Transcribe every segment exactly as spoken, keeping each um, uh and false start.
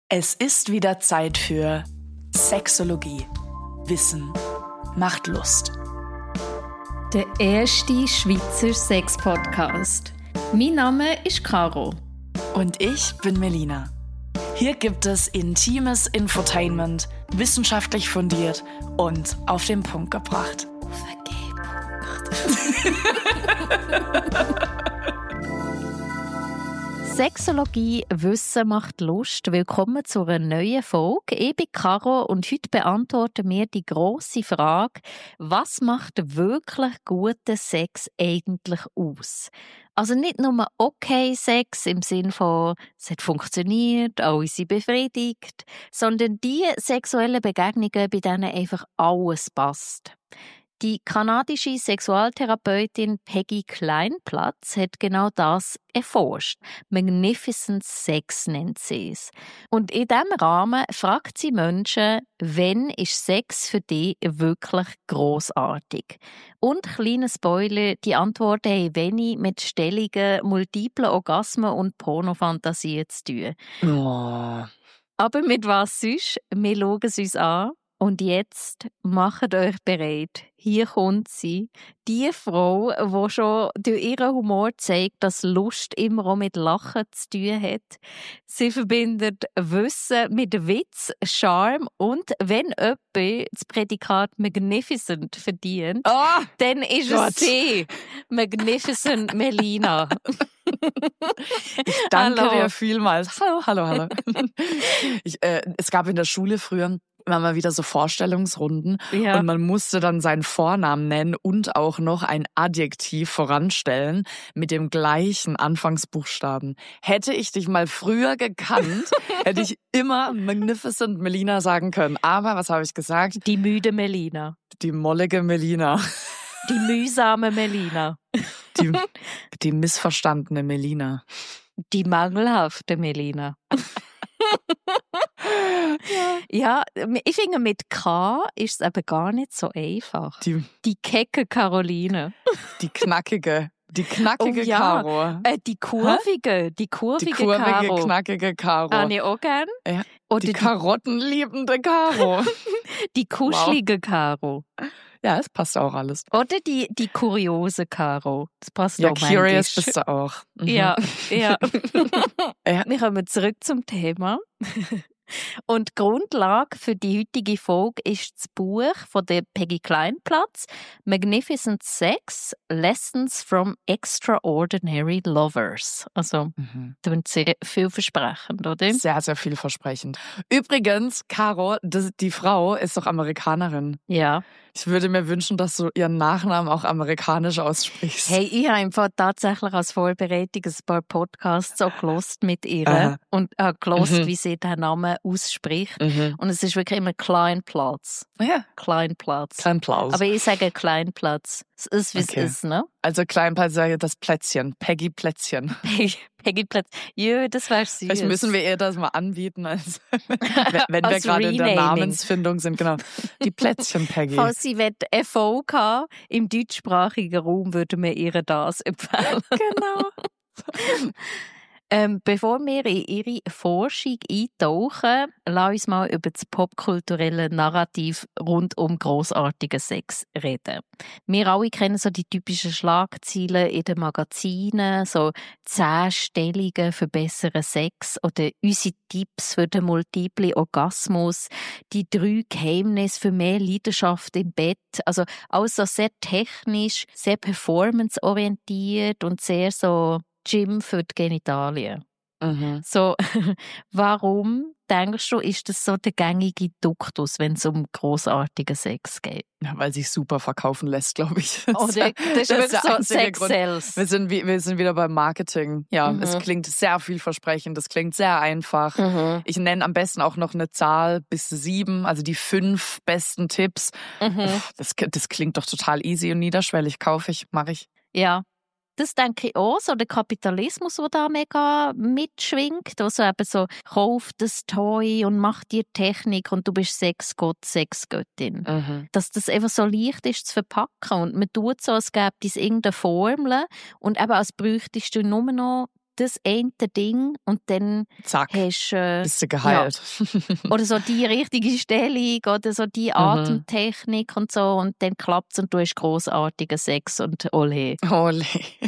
Es ist wieder Zeit für Sexologie. Wissen macht Lust. Der erste Schweizer Sex-Podcast. Mein Name ist Caro. Und ich bin Melina. Hier gibt es intimes Infotainment, wissenschaftlich fundiert und auf den Punkt gebracht. Auf den G-Punkt. Sexologie Wissen macht Lust. Willkommen zu einer neuen Folge. Ich bin Caro und heute beantworten wir die grosse Frage: Was macht wirklich guten Sex eigentlich aus? Also nicht nur okay Sex im Sinne von es hat funktioniert, alle sind befriedigt, sondern die sexuellen Begegnungen, bei denen einfach alles passt. Die kanadische Sexualtherapeutin Peggy Kleinplatz hat genau das erforscht. Magnificent Sex nennt sie es. Und in diesem Rahmen fragt sie Menschen, wann ist Sex für dich wirklich grossartig? Und kleiner Spoiler, die Antworten haben wenig mit Stellungen, multiplen Orgasmen und Pornofantasien zu tun. Oh. Aber mit was sonst? Wir schauen es uns an. Und jetzt macht euch bereit. Hier kommt sie. Die Frau, die schon durch ihren Humor zeigt, dass Lust immer auch mit Lachen zu tun hat. Sie verbindet Wissen mit Witz, Charme und wenn jemand das Prädikat Magnificent verdient, Oh, dann ist Gott. es sie. Magnificent Melina. Ich danke Hallo. dir vielmals. Hallo, hallo, hallo. Ich, äh, es gab in der Schule früher immer mal wieder so Vorstellungsrunden Ja. und man musste dann seinen Vornamen nennen und auch noch ein Adjektiv voranstellen mit dem gleichen Anfangsbuchstaben. Hätte ich dich mal früher gekannt, hätte ich immer Magnificent Melina sagen können. Aber was habe ich gesagt? Die müde Melina. Die mollige Melina. Die mühsame Melina. Die, die missverstandene Melina. Die mangelhafte Melina. Ja, ich finde, mit K ist es eben gar nicht so einfach. Die, Die kecke Caroline. die knackige, die knackige Oh ja. Caro. Äh, die kurvige, die kurvige, Die kurvige, Caro. knackige Caro. Habe ich auch gern. Ja, Oder die die, karottenliebende Caro. die kuschelige Caro. Ja, es passt auch alles. Oder die, die kuriose Caro. Das passt Ja, auch curious manchmal. bist du auch. Mhm. Ja, ja. Ja. Wir kommen zurück zum Thema. Und die Grundlage für die heutige Folge ist das Buch von der Peggy Kleinplatz «Magnificent Sex – Lessons from Extraordinary Lovers». Also, Mhm. das ist sehr vielversprechend, oder? Sehr, sehr vielversprechend. Übrigens, Caro, das, die Frau ist doch Amerikanerin. Ja. Ich würde mir wünschen, dass du ihren Nachnamen auch amerikanisch aussprichst. Hey, ich habe einfach tatsächlich als Vorbereitung ein paar Podcasts auch gelost mit ihr Aha. und habe gelost, Mhm. wie sie den Namen ausspricht. Mhm. Und es ist wirklich immer Kleinplatz. Ja, Kleinplatz. klein Plaus. Aber ich sage Kleinplatz. Es ist, wie Okay. es ist, ne? Also Kleinplatz, sage das Plätzchen. Peggy Plätzchen. Peggy, Peggy Platz. Jö, das wäre süß. Vielleicht müssen wir ihr das mal anbieten, als, wenn, wenn wir Als gerade in der Renaming. Namensfindung sind. Genau. Die Plätzchen Peggy. Falls sie will Erfolg haben im deutschsprachigen Raum, würden wir ihr das empfehlen. Genau. Ähm, bevor wir in ihre Forschung eintauchen, lass uns mal über das popkulturelle Narrativ rund um grossartigen Sex reden. Wir alle kennen so die typischen Schlagzeilen in den Magazinen, so zehn Stellungen für besseren Sex oder unsere Tipps für den multiplen Orgasmus, die drei Geheimnisse für mehr Leidenschaft im Bett. Also alles so sehr technisch, sehr performanceorientiert und sehr so Gym für die Genitalien. Mhm. So, warum denkst du, ist das so der gängige Duktus, wenn es um grossartigen Sex geht? Ja, weil sich super verkaufen lässt, glaube ich. Oder das ist das ist wirklich der so einzige Sex Grund. Sales. Wir sind, wie- wir sind wieder beim Marketing. Ja, Mhm. es klingt sehr vielversprechend, es klingt sehr einfach. Mhm. Ich nenne am besten auch noch eine Zahl bis sieben, also die fünf besten Tipps. Mhm. Uff, Das, das klingt doch total easy und niederschwellig. Kaufe ich, mache ich. Ja. Das denke ich auch, so der Kapitalismus, der da mega mitschwingt. Also eben so, kauf das Toy und mach dir Technik und du bist Sexgott, Sexgöttin. Mhm. Dass das einfach so leicht ist zu verpacken und man tut so, als gäbe es irgendeine Formel und eben als bräuchtest du nur noch das eine Ding und dann Zack, hast äh, bist du geheilt. Ja. Oder so die richtige Stellung oder so die Atemtechnik und so und dann klappt es und du hast grossartigen Sex und ole. Ole.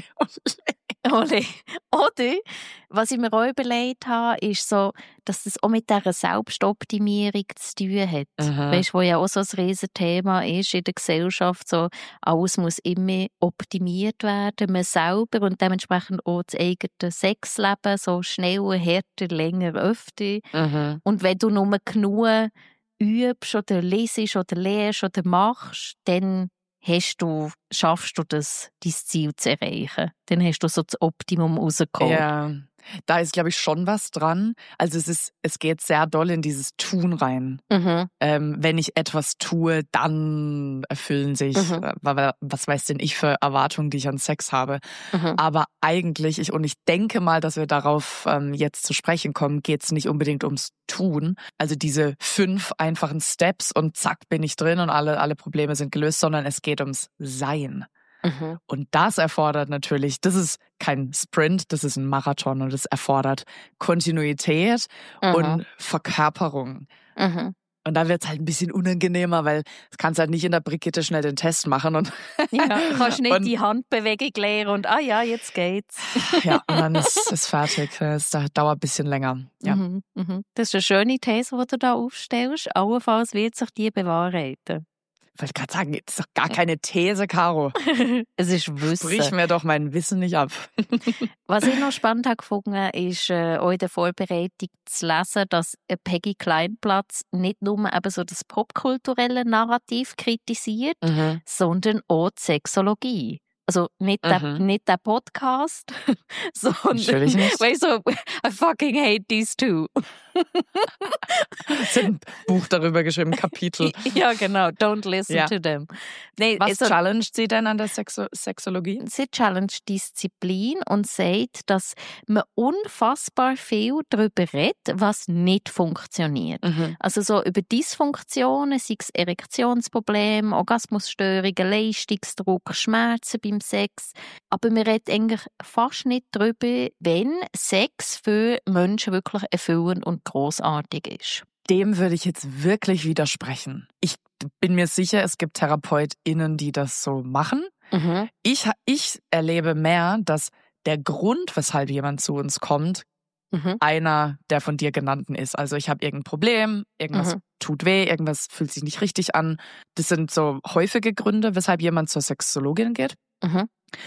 Ole. Oder, was ich mir auch überlegt habe, ist so, dass das auch mit dieser Selbstoptimierung zu tun hat. Mhm. Weißt du, wo ja auch so ein riesen Thema ist in der Gesellschaft, so, alles muss immer optimiert werden, man selber und dementsprechend auch das eigene Sexleben, so schneller, härter, länger, öfter. Mhm. Und wenn du nur genug übst oder lesest oder lernst oder machst, dann hast du, schaffst du das, dein Ziel zu erreichen. Dann hast du so das Optimum rausgeholt. Ja, da ist, glaube ich, schon was dran. Also es ist, es geht sehr doll in dieses Tun rein. Mhm. Ähm, wenn ich etwas tue, dann erfüllen sich, Mhm. äh, was weiß denn ich für Erwartungen, die ich an Sex habe. Mhm. Aber eigentlich, ich, und ich denke mal, dass wir darauf ähm, jetzt zu sprechen kommen, geht es nicht unbedingt ums Tun. Also diese fünf einfachen Steps und zack bin ich drin und alle, alle Probleme sind gelöst, sondern es geht ums Sein. Mhm. Und das erfordert natürlich, das ist kein Sprint, das ist ein Marathon und das erfordert Kontinuität Mhm. und Verkörperung. Mhm. Und da wird es halt ein bisschen unangenehmer, weil du kannst halt nicht in der Brigitte schnell den Test machen. Und Ja, kannst nicht und, die Handbewegung lernen und ah ja, jetzt geht's. Ja, und dann ist es fertig. Es dauert ein bisschen länger. Ja. Mhm. Mhm. Das ist eine schöne These, die du da aufstellst. Allenfalls wird sich die bewahrheiten. Ich wollte gerade sagen, das ist doch gar keine These, Caro. Es ist Wissen. Sprich mir doch mein Wissen nicht ab. Was ich noch spannend habe gefunden, ist äh, auch in der Vorbereitung zu lesen, dass äh, Peggy Kleinplatz nicht nur eben so das popkulturelle Narrativ kritisiert, Mhm. sondern auch die Sexologie. Also nicht, Mhm. der, nicht der Podcast, sondern Natürlich nicht. weißt du, I fucking hate these two. Sie hat ein Buch darüber geschrieben, ein Kapitel. Ja, genau. Don't listen Ja. to them. Nee, Was also, challenged sie denn an der Sexo- Sexologie? sie challenged Disziplin und sagt, dass man unfassbar viel darüber redet, was nicht funktioniert. Mhm. Also so über Dysfunktionen, sei es Erektionsprobleme, Orgasmusstörungen, Leistungsdruck, Schmerzen beim Sex. Aber man redet eigentlich fast nicht darüber, wenn Sex für Menschen wirklich erfüllend und grossartig ist. Dem würde ich jetzt wirklich widersprechen. Ich bin mir sicher, es gibt TherapeutInnen, die das so machen. Mhm. Ich, ich erlebe mehr, dass der Grund, weshalb jemand zu uns kommt, Mhm. einer der von dir genannten ist. Also ich habe irgendein Problem, irgendwas Mhm. tut weh, irgendwas fühlt sich nicht richtig an. Das sind so häufige Gründe, weshalb jemand zur Sexologin geht. Mhm.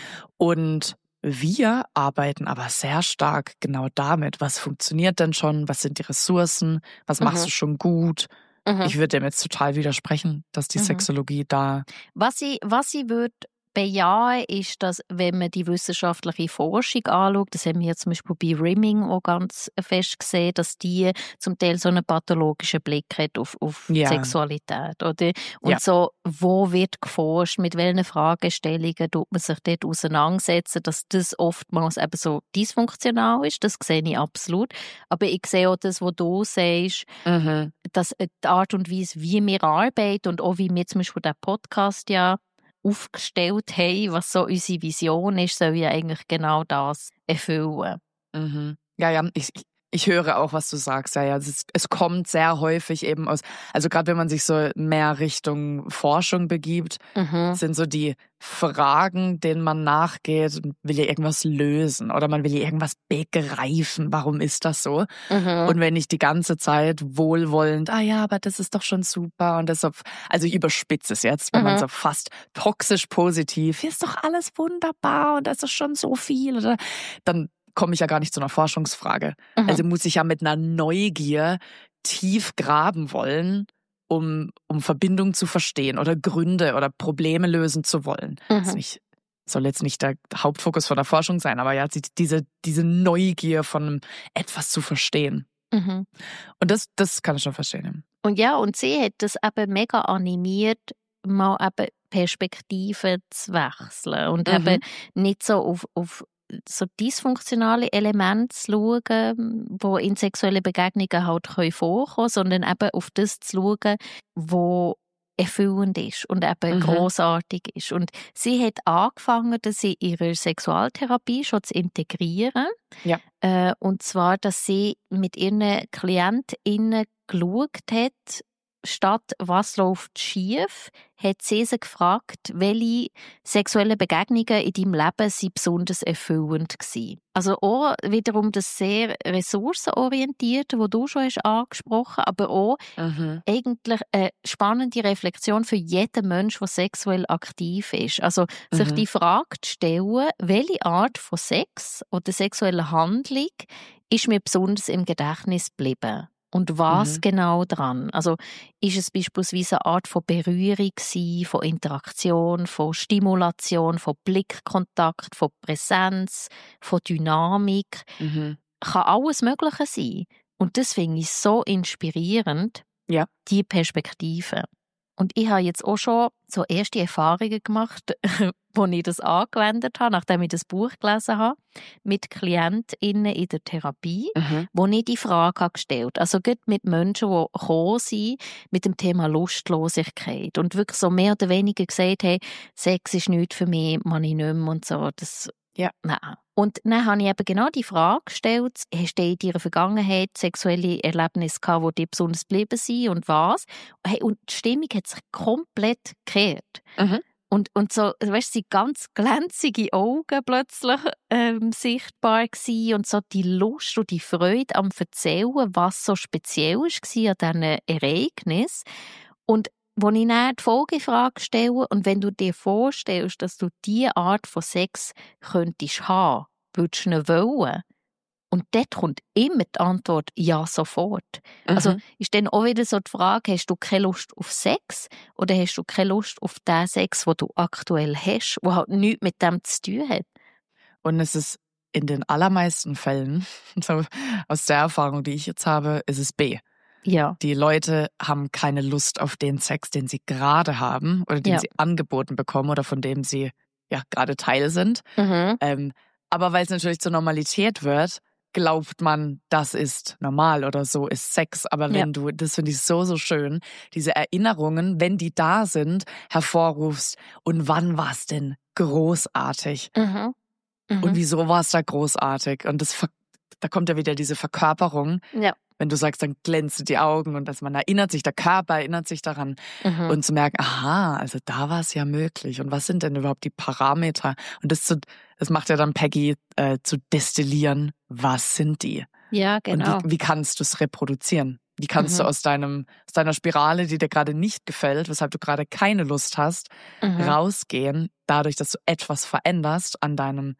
Und wir arbeiten aber sehr stark genau damit. Was funktioniert denn schon? Was sind die Ressourcen? Was Mhm. machst du schon gut? Mhm. Ich würde dem jetzt total widersprechen, dass die Mhm. Sexologie da... Was ich, was ich würde bejahen, ist, dass, wenn man die wissenschaftliche Forschung anschaut, das haben wir ja zum Beispiel bei Rimming auch ganz fest gesehen, dass die zum Teil so einen pathologischen Blick hat auf, auf Ja. Sexualität. Oder? Und Ja. so, wo wird geforscht, mit welchen Fragestellungen tut man sich dort auseinandersetzen, dass das oftmals eben so dysfunktional ist, das sehe ich absolut. Aber ich sehe auch das, was du sagst, Mhm. dass die Art und Weise, wie wir arbeiten und auch wie wir zum Beispiel den Podcast ja aufgestellt haben, was so unsere Vision ist, soll ja eigentlich genau das erfüllen. Mhm. Ja, ja, ich, ich, ich höre auch, was du sagst. Ja, ja, es, ist, es kommt sehr häufig eben aus, also gerade wenn man sich so mehr Richtung Forschung begibt, Mhm. sind so die Fragen, denen man nachgeht und will ja irgendwas lösen oder man will ja irgendwas begreifen. Warum ist das so? Mhm. Und wenn ich die ganze Zeit wohlwollend, ah ja, aber das ist doch schon super und das so, also ich überspitze es jetzt, wenn Mhm. man so fast toxisch positiv, hier ist doch alles wunderbar und das ist schon so viel, oder? Dann komme ich ja gar nicht zu einer Forschungsfrage. Mhm. Also muss ich ja mit einer Neugier tief graben wollen, um, um Verbindungen zu verstehen oder Gründe oder Probleme lösen zu wollen. Mhm. Das ist nicht, soll jetzt nicht der Hauptfokus von der Forschung sein, aber ja, diese, diese Neugier von etwas zu verstehen. Mhm. Und das, das kann ich schon verstehen. Und ja, und sie hat das eben mega animiert, mal eben Perspektiven zu wechseln und Mhm. eben nicht so auf, auf so dysfunktionale Elemente zu schauen, die in sexuellen Begegnungen halt vorkommen können, sondern eben auf das zu schauen, wo erfüllend ist und eben Mhm. grossartig ist. Und sie hat angefangen, das in ihrer Sexualtherapie schon zu integrieren. Ja. Äh, und zwar, dass sie mit ihren KlientInnen geschaut hat, statt «Was läuft schief?», hat sie sie gefragt, welche sexuellen Begegnungen in deinem Leben sind besonders erfüllend waren. Also auch wiederum das sehr ressourcenorientierte, das du schon hast angesprochen, aber auch Mhm. eigentlich eine spannende Reflexion für jeden Menschen, der sexuell aktiv ist. Also sich Mhm. die Frage zu stellen, welche Art von Sex oder sexueller Handlung ist mir besonders im Gedächtnis geblieben. Und was Mhm. genau dran? Also ist es beispielsweise eine Art von Berührung gewesen, von Interaktion, von Stimulation, von Blickkontakt, von Präsenz, von Dynamik? Mhm. Kann alles Mögliche sein. Und das finde ich so inspirierend, Ja. die Perspektive. Und ich habe jetzt auch schon so erste Erfahrungen gemacht, wo ich das angewendet habe, nachdem ich das Buch gelesen habe, mit KlientInnen in der Therapie, Mhm. wo ich die Frage habe gestellt habe. Also gerade mit Menschen, die gekommen sind mit dem Thema Lustlosigkeit und wirklich so mehr oder weniger gesagt haben, Sex ist nichts für mich, man ich nicht mehr und so. Das, Ja. nein. Und dann habe ich eben genau die Frage gestellt, hast du in deiner Vergangenheit sexuelle Erlebnisse gehabt, die dir besonders geblieben sind und was? Hey, und die Stimmung hat sich komplett gekehrt. Mhm. Und, und so, weißt du, sie ganz glänzige Augen plötzlich ähm, sichtbar gewesen und so die Lust und die Freude am Erzählen, was so speziell war an diesen Ereignis. Und wo ich dann die Folgefrage stelle, und wenn du dir vorstellst, dass du diese Art von Sex könntest haben, würdest du ihn wollen? Und dort kommt immer die Antwort «Ja, sofort». Mhm. Also ist dann auch wieder so die Frage, hast du keine Lust auf Sex oder hast du keine Lust auf den Sex, den du aktuell hast, der halt nichts mit dem zu tun hat? Und es ist in den allermeisten Fällen, so aus der Erfahrung, die ich jetzt habe, ist es B. Ja. Die Leute haben keine Lust auf den Sex, den sie gerade haben oder den Ja. sie angeboten bekommen oder von dem sie ja gerade Teil sind. Mhm. Ähm, aber weil es natürlich zur Normalität wird, glaubt man, das ist normal oder so ist Sex. Aber wenn Ja. du, das finde ich so, so schön, diese Erinnerungen, wenn die da sind, hervorrufst. Und wann war es denn großartig? Mhm. Mhm. Und wieso war es da großartig? Und das, da kommt ja wieder diese Verkörperung. Ja. Wenn du sagst, dann glänzen die Augen und dass man erinnert sich, der Körper erinnert sich daran. Mhm. Und zu merken, aha, also da war es ja möglich. Und was sind denn überhaupt die Parameter? Und das, zu, das macht ja dann Peggy äh, zu destillieren, was sind die? Ja, genau. Und wie, wie kannst du es reproduzieren? Wie kannst Mhm. du aus, deinem, aus deiner Spirale, die dir gerade nicht gefällt, weshalb du gerade keine Lust hast, Mhm. rausgehen, dadurch, dass du etwas veränderst an deinem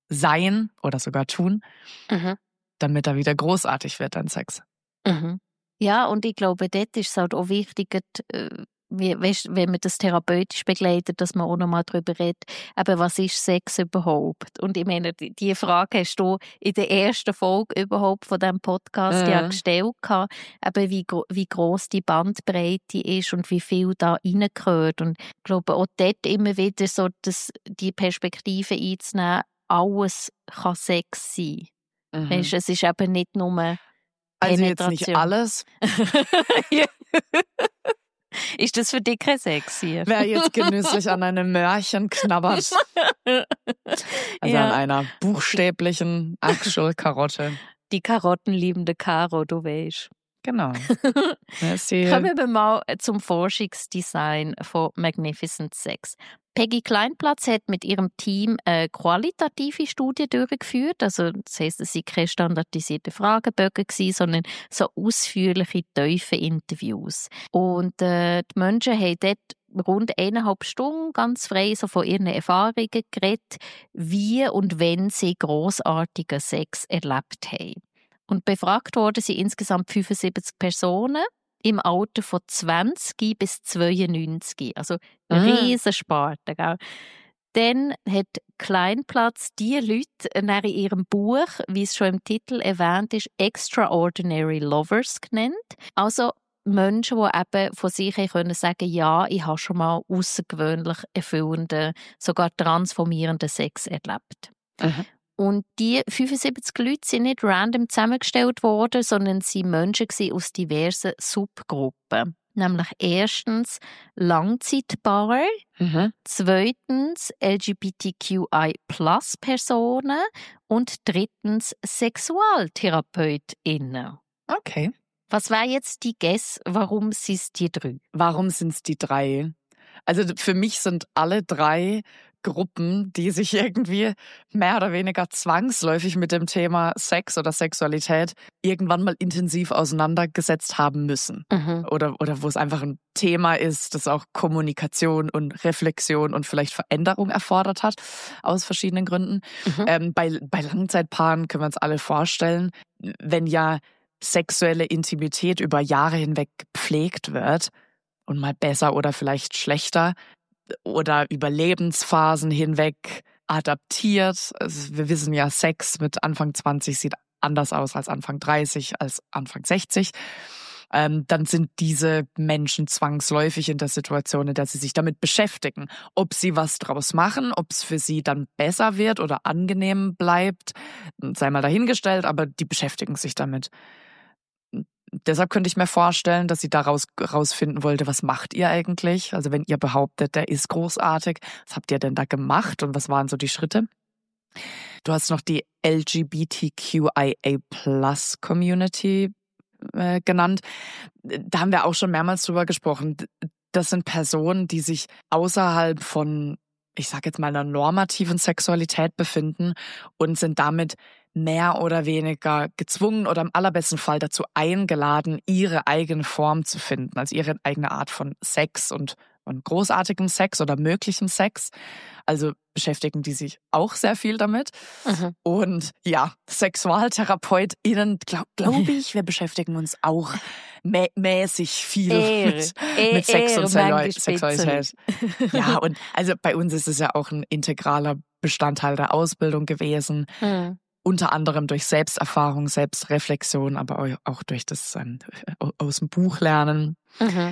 Sein oder sogar Tun, Mhm. damit er wieder großartig wird, dein Sex. Mhm. Ja, und ich glaube, dort ist es halt auch wichtig, äh, wie, weißt, wenn man das therapeutisch begleitet, dass man auch noch mal darüber redet, eben, was ist Sex überhaupt? Und ich meine, die, die Frage hast du in der ersten Folge überhaupt von diesem Podcast Mhm. ja gestellt, eben wie, wie gross die Bandbreite ist und wie viel da reingehört. Und ich glaube, auch dort immer wieder so das, die Perspektive einzunehmen, alles kann Sex sein. Mhm. Weißt, es ist eben nicht nur Also jetzt nicht Penetration. alles. Ist das für dich kein Sex hier? Wer jetzt genüsslich an einem Möhrchen knabbert, also Ja. an einer buchstäblichen actual Karotte. Die karottenliebende Caro, du weißt. Genau. Das ist die, Kommen wir mal zum Forschungsdesign von Magnificent Sex. Peggy Kleinplatz hat mit ihrem Team eine qualitative Studie durchgeführt. Also, das heisst, es waren keine standardisierten Fragebögen, sondern so ausführliche, tiefe Interviews. Und äh, die Menschen haben dort rund eineinhalb Stunden ganz frei so von ihren Erfahrungen geredet, wie und wenn sie grossartigen Sex erlebt haben. Und befragt worden sind insgesamt fünfundsiebzig Personen im Alter von zwanzig bis zweiundneunzig. Also eine Mhm. riesen Sparte, gell? Dann hat Kleinplatz die Leute in ihrem Buch, wie es schon im Titel erwähnt ist, Extraordinary Lovers genannt. Also Menschen, die eben von sich her können sagen, ja, ich habe schon mal außergewöhnlich erfüllenden, sogar transformierenden Sex erlebt. Mhm. Und die fünfundsiebzig Leute sind nicht random zusammengestellt worden, sondern sie waren Menschen aus diversen Subgruppen. Nämlich erstens Langzeitpaare, Mhm. zweitens L G B T Q I Plus Personen und drittens SexualtherapeutInnen. Okay. Was wäre jetzt die Guess, warum sind es die drei? Warum sind es die drei? Also für mich sind alle drei Gruppen, die sich irgendwie mehr oder weniger zwangsläufig mit dem Thema Sex oder Sexualität irgendwann mal intensiv auseinandergesetzt haben müssen. Mhm. Oder, oder wo es einfach ein Thema ist, das auch Kommunikation und Reflexion und vielleicht Veränderung erfordert hat, aus verschiedenen Gründen. Mhm. Ähm, bei, bei Langzeitpaaren können wir uns alle vorstellen, wenn ja sexuelle Intimität über Jahre hinweg gepflegt wird und mal besser oder vielleicht schlechter oder über Lebensphasen hinweg adaptiert. Also wir wissen ja, Sex mit Anfang zwanzig sieht anders aus als Anfang dreißig, als Anfang sechzig. Ähm, dann sind diese Menschen zwangsläufig in der Situation, in der sie sich damit beschäftigen. Ob sie was draus machen, ob es für sie dann besser wird oder angenehm bleibt, sei mal dahingestellt, aber die beschäftigen sich damit. Deshalb könnte ich mir vorstellen, dass sie daraus rausfinden wollte, was macht ihr eigentlich? Also wenn ihr behauptet, der ist großartig, was habt ihr denn da gemacht und was waren so die Schritte? Du hast noch die L G B T Q I A Plus Community äh, genannt. Da haben wir auch schon mehrmals drüber gesprochen. Das sind Personen, die sich außerhalb von, ich sage jetzt mal, einer normativen Sexualität befinden und sind damit mehr oder weniger gezwungen oder im allerbesten Fall dazu eingeladen, ihre eigene Form zu finden, also ihre eigene Art von Sex und, und großartigem Sex oder möglichem Sex. Also beschäftigen die sich auch sehr viel damit. Mhm. Und ja, SexualtherapeutInnen, glaube glaub ich, wir beschäftigen uns auch mä mäßig viel Eher, mit, eher, mit Sex eher und Sexu- manchmal Sexualität. Ja, und also bei uns ist es ja auch ein integraler Bestandteil der Ausbildung gewesen. Mhm. Unter anderem durch Selbsterfahrung, Selbstreflexion, aber auch durch das ähm, aus dem Buch lernen. Mhm.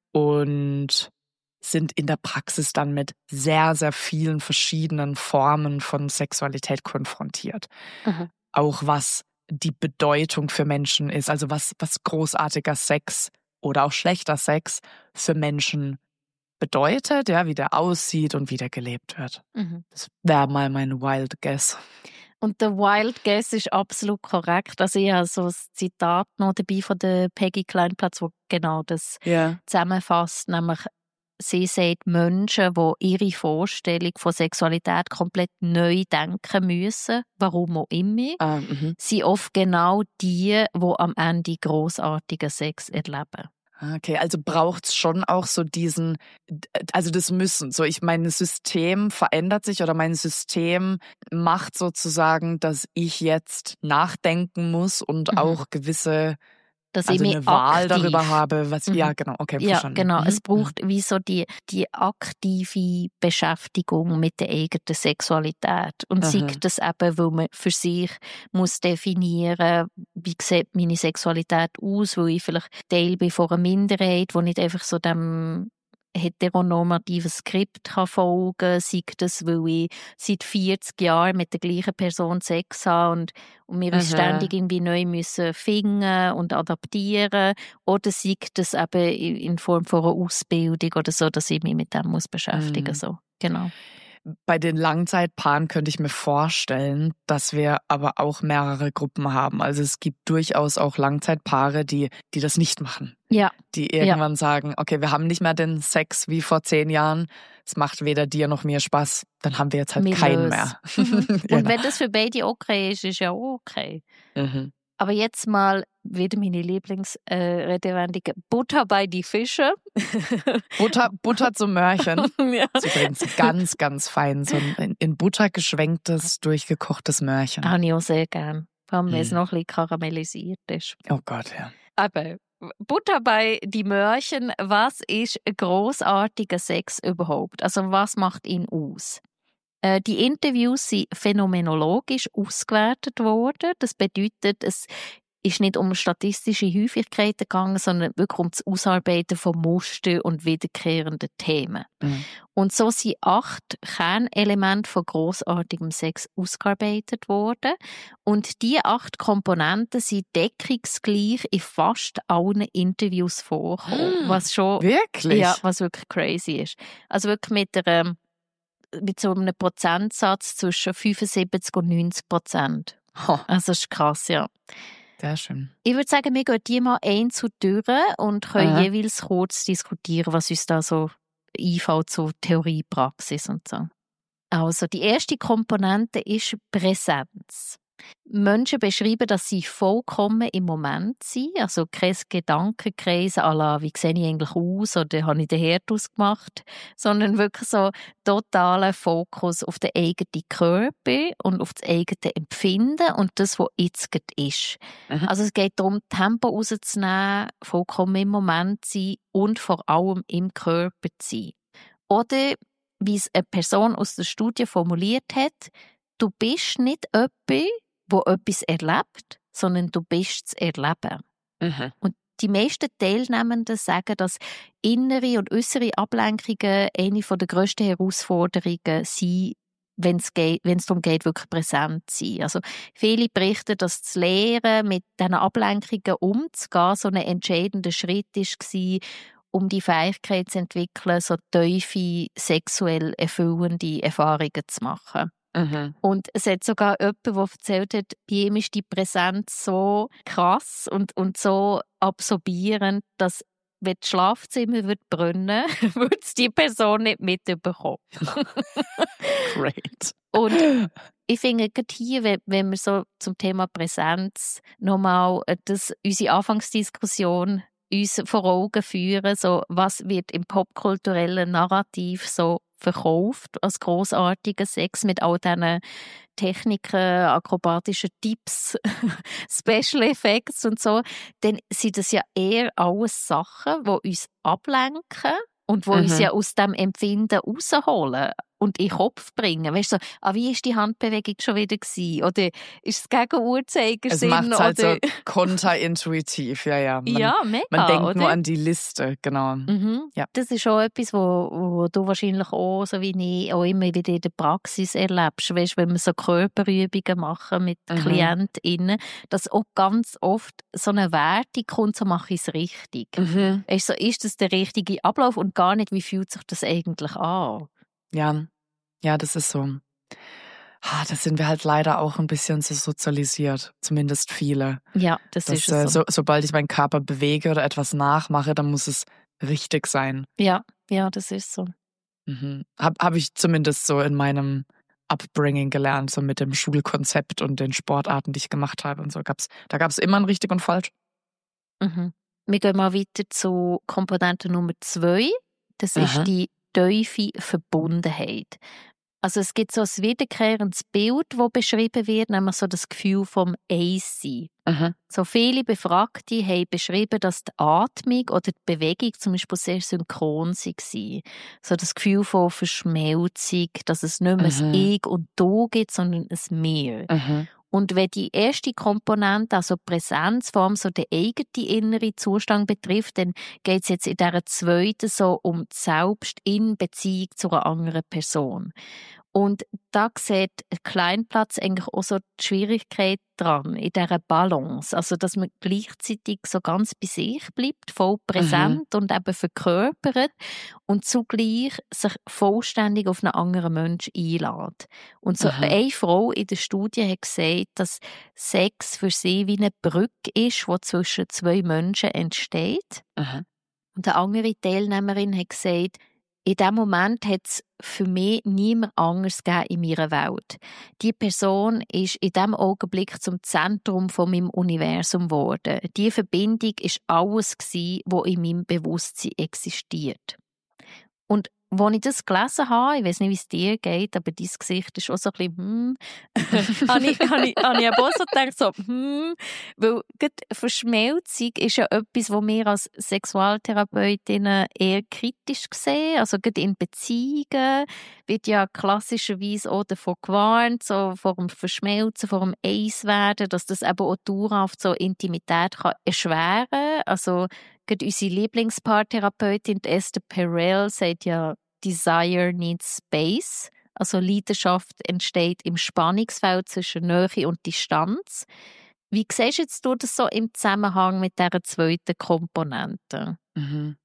Und sind in der Praxis dann mit sehr, sehr vielen verschiedenen Formen von Sexualität konfrontiert. Mhm. Auch was die Bedeutung für Menschen ist, also was, was großartiger Sex oder auch schlechter Sex für Menschen bedeutet, ja, wie der aussieht und wie der gelebt wird. Mhm. Das wäre mal mein Wild Guess. Und der Wild Guess ist absolut korrekt. Also ich habe so ein Zitat noch dabei von der Peggy Kleinplatz, wo genau das Ja. zusammenfasst, nämlich sie sagt, Menschen, die ihre Vorstellung von Sexualität komplett neu denken müssen, warum auch immer, Ah, mhm. sind oft genau die, die am Ende grossartigen Sex erleben. Okay, also braucht's schon auch so diesen, also das Müssen. So, ich mein System verändert sich oder mein System macht sozusagen, dass ich jetzt nachdenken muss und Mhm. auch gewisse, Dass also ich mich eine Wahl aktiv- darüber habe, was, Mhm. ja genau, okay, Ja, verstanden. genau. Mhm. Es braucht wie so die, die aktive Beschäftigung mit der eigenen Sexualität. Und Aha. sei das eben, weil man für sich muss definieren, wie sieht meine Sexualität aus, weil ich vielleicht Teil bin von einer Minderheit, wo nicht einfach so dem heteronormativen Skript kann folgen kann, sei das, weil ich seit vierzig Jahren mit der gleichen Person Sex habe und, und wir uns Aha. ständig irgendwie neu müssen finden und adaptieren, oder sei das eben in in Form von einer Ausbildung oder so, dass ich mich mit dem muss beschäftigen Mhm. so. Genau. Bei den Langzeitpaaren könnte ich mir vorstellen, dass wir aber auch mehrere Gruppen haben. Also es gibt durchaus auch Langzeitpaare, die, die das nicht machen. Ja. Die irgendwann sagen, okay, wir haben nicht mehr den Sex wie vor zehn Jahren. Es macht weder dir noch mir Spaß. Dann haben wir jetzt halt Wir keinen lösen. mehr. Mhm. Und Genau. wenn das für beide okay ist, ist ja auch okay. Mhm. Aber jetzt mal wieder meine Lieblingsredewendung. Butter bei die Fische. Butter, Butter zum Mörchen. Ja. Das ist übrigens ganz, ganz fein. So ein in, in Butter geschwenktes, durchgekochtes Mörchen. Habe ich auch sehr gern. Vor allem, wenn es Hm. noch ein bisschen karamellisiert ist. Oh Gott, ja. Aber Butter bei die Mörchen, was ist grossartiger Sex überhaupt? Also was macht ihn aus? Äh, die Interviews sind phänomenologisch ausgewertet worden. Das bedeutet, es ist nicht um statistische Häufigkeiten gegangen, sondern wirklich um das Ausarbeiten von Mustern und wiederkehrenden Themen. Mhm. Und so sind acht Kernelemente von grossartigem Sex ausgearbeitet worden. Und diese acht Komponenten sind deckungsgleich in fast allen Interviews vorgekommen. Hm, was schon, wirklich? Ja, was wirklich crazy ist. Also wirklich mit, einer, mit so einem Prozentsatz zwischen fünfundsiebzig und neunzig Prozent. Oh. Also das ist krass, ja. Sehr schön. Ich würde sagen, wir gehen die mal einzeln durch und können Aha. jeweils kurz diskutieren, was uns da so einfällt zu Theorie, Praxis und so. Also, die erste Komponente ist Präsenz. Menschen beschreiben, dass sie vollkommen im Moment sind, also kein Gedankenkreis à la, wie sehe ich eigentlich aus oder habe ich den Herd ausgemacht, sondern wirklich so totaler Fokus auf den eigenen Körper und auf das eigene Empfinden und das, was jetzt gerade ist. Mhm. Also es geht darum, Tempo rauszunehmen, vollkommen im Moment zu sein und vor allem im Körper zu sein. Oder, wie es eine Person aus der Studie formuliert hat, du bist nicht jemand, wo etwas erlebt, sondern du bist das Erleben. Mhm. Und die meisten Teilnehmenden sagen, dass innere und äußere Ablenkungen eine der grössten Herausforderungen sind, wenn es geht, wenn es darum geht, wirklich präsent zu sein. Also viele berichten, dass das Lernen mit diesen Ablenkungen umzugehen so ein entscheidender Schritt war, um die Fähigkeit zu entwickeln, so tiefe, sexuell erfüllende Erfahrungen zu machen. Mhm. Und es hat sogar jemand, der erzählt hat, bei ihm ist die Präsenz so krass und, und so absorbierend, dass wenn das Schlafzimmer wird brennen, würde es die Person nicht mitbekommen. Great. Und ich finde, gerade hier, wenn, wenn wir so zum Thema Präsenz nochmal das, unsere Anfangsdiskussion uns vor Augen führen, so was wird im popkulturellen Narrativ so verkauft als grossartiger Sex mit all diesen Techniken, akrobatischen Tipps, Special Effects und so, dann sind das ja eher alles Sachen, die uns ablenken und die Mhm. uns ja aus dem Empfinden rausholen und in den Kopf bringen. Weißt du, so, ah, wie war die Handbewegung schon wieder gewesen? Oder ist es gegen Uhrzeigersinn? Es macht es halt oder... so kontraintuitiv, ja, ja. Man, ja, mega, man denkt oder? nur an die Liste, genau. Mhm. Ja. Das ist auch etwas, wo, wo du wahrscheinlich auch, so wie ich, auch immer wieder in der Praxis erlebst. Weißt, wenn wir so Körperübungen machen mit Mhm. KlientInnen, dass auch ganz oft so eine Wertung kommt, so mache ich es richtig. Mhm. Weißt, so, ist das der richtige Ablauf und gar nicht, wie fühlt sich das eigentlich an? Ja, ja, das ist so. Ah, da sind wir halt leider auch ein bisschen so sozialisiert, zumindest viele. Ja, das Dass, ist äh, es so. so. Sobald ich meinen Körper bewege oder etwas nachmache, dann muss es richtig sein. Ja, ja, das ist so. Mhm. Habe hab ich zumindest so in meinem Upbringing gelernt, so mit dem Schulkonzept und den Sportarten, die ich gemacht habe und so. Gab's, da gab es immer ein richtig und falsch. Mhm. Wir gehen mal weiter zu Komponente Nummer zwei. Das Aha. ist die tiefe Verbundenheit. Also es gibt so ein wiederkehrendes Bild, das beschrieben wird, nämlich so das Gefühl vom Eins-Sein. Aha. So viele Befragte haben beschrieben, dass die Atmung oder die Bewegung zum Beispiel sehr synchron war. So das Gefühl von Verschmelzung, dass es nicht mehr Aha. ein Ich und Du gibt, sondern ein Wir. Aha. Und wenn die erste Komponente, also Präsenz, vor allem so den eigenen inneren Zustand betrifft, dann geht es jetzt in dieser zweiten so um die Selbst in Beziehung zu einer anderen Person. Und da sieht Kleinplatz eigentlich auch so die Schwierigkeit dran, in dieser Balance. Also, dass man gleichzeitig so ganz bei sich bleibt, voll präsent mhm. und eben verkörpert und zugleich sich vollständig auf einen anderen Menschen einlädt. Und so Aha. eine Frau in der Studie hat gesagt, dass Sex für sie wie eine Brücke ist, die zwischen zwei Menschen entsteht. Aha. Und eine andere Teilnehmerin hat gesagt, in diesem Moment hat es für mich niemand anderes gegeben in meiner Welt. Die Person ist in diesem Augenblick zum Zentrum von meinem Universum geworden. Die Verbindung war alles, was in meinem Bewusstsein existiert. Und als ich das gelesen habe, ich weiss nicht, wie es dir geht, aber dein Gesicht ist auch so ein bisschen, hm, habe ich, habe ich, habe ich aber auch so gedacht, so, hm, weil gerade Verschmelzung ist ja etwas, was wir als Sexualtherapeutinnen eher kritisch sehen. Also gerade in Beziehungen wird ja klassischerweise auch davon gewarnt, so vor dem Verschmelzen, vor dem Eiswerden, dass das eben auch dauerhaft so Intimität kann erschweren kann. Also gerade unsere Lieblingspaartherapeutin Esther Perel sagt ja, Desire needs space. Also Leidenschaft entsteht im Spannungsfeld zwischen Nähe und Distanz. Wie siehst jetzt du das so im Zusammenhang mit dieser zweiten Komponente? Mhm.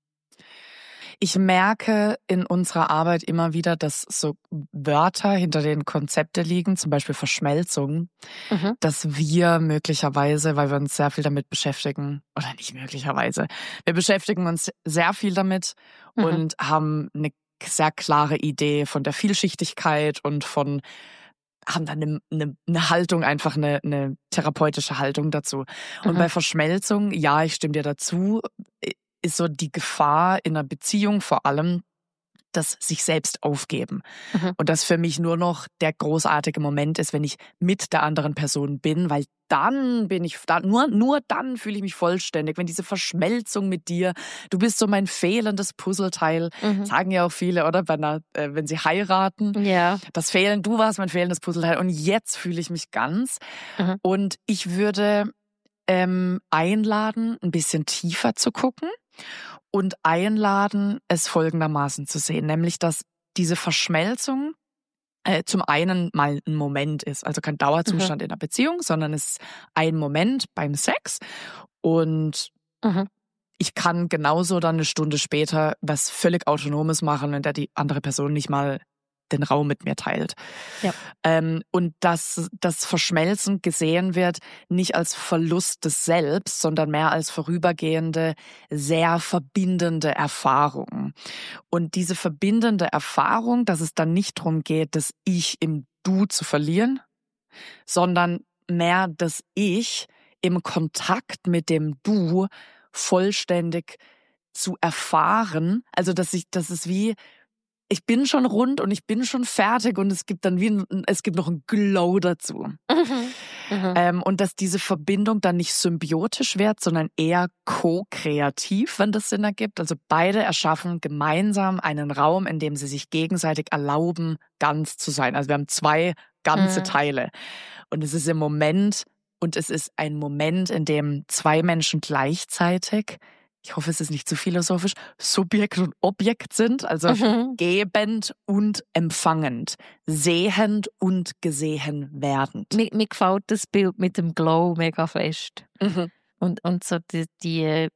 Ich merke in unserer Arbeit immer wieder, dass so Wörter hinter den Konzepten liegen, zum Beispiel Verschmelzung, mhm. dass wir möglicherweise, weil wir uns sehr viel damit beschäftigen, oder nicht möglicherweise, wir beschäftigen uns sehr viel damit mhm. und haben eine sehr klare Idee von der Vielschichtigkeit und von haben dann eine, eine, eine Haltung, einfach eine, eine therapeutische Haltung dazu. Und mhm. bei Verschmelzung, ja, ich stimme dir dazu, ist so die Gefahr in einer Beziehung vor allem, das sich selbst aufgeben. Mhm. Und das für mich nur noch der großartige Moment ist, wenn ich mit der anderen Person bin, weil dann bin ich, da, nur, nur dann fühle ich mich vollständig, wenn diese Verschmelzung mit dir, du bist so mein fehlendes Puzzleteil, mhm. sagen ja auch viele, oder, wenn, äh, wenn sie heiraten, ja. das Fehlen, du warst mein fehlendes Puzzleteil und jetzt fühle ich mich ganz. Mhm. Und ich würde ähm, einladen, ein bisschen tiefer zu gucken. Und einladen, es folgendermaßen zu sehen, nämlich, dass diese Verschmelzung äh, zum einen mal ein Moment ist, also kein Dauerzustand mhm. in einer Beziehung, sondern es ist ein Moment beim Sex und mhm. ich kann genauso dann eine Stunde später was völlig Autonomes machen, wenn da die andere Person nicht mal den Raum mit mir teilt. Ja. Ähm, und dass das Verschmelzen gesehen wird, nicht als Verlust des Selbst, sondern mehr als vorübergehende, sehr verbindende Erfahrung. Und diese verbindende Erfahrung, dass es dann nicht darum geht, das Ich im Du zu verlieren, sondern mehr das Ich im Kontakt mit dem Du vollständig zu erfahren. Also, dass ich, dass es wie ich bin schon rund und ich bin schon fertig und es gibt dann wie ein, es gibt noch einen Glow dazu. Mhm. Mhm. Ähm, und dass diese Verbindung dann nicht symbiotisch wird, sondern eher ko-kreativ, wenn das Sinn ergibt. Also beide erschaffen gemeinsam einen Raum, in dem sie sich gegenseitig erlauben, ganz zu sein. Also wir haben zwei ganze mhm. Teile. Und es ist im Moment, und es ist ein Moment, in dem zwei Menschen gleichzeitig, ich hoffe, es ist nicht zu philosophisch, Subjekt und Objekt sind, also mhm. gebend und empfangend, sehend und gesehen werdend. Mir, mir gefällt das Bild mit dem Glow mega fest. Mhm. Und, und so die, die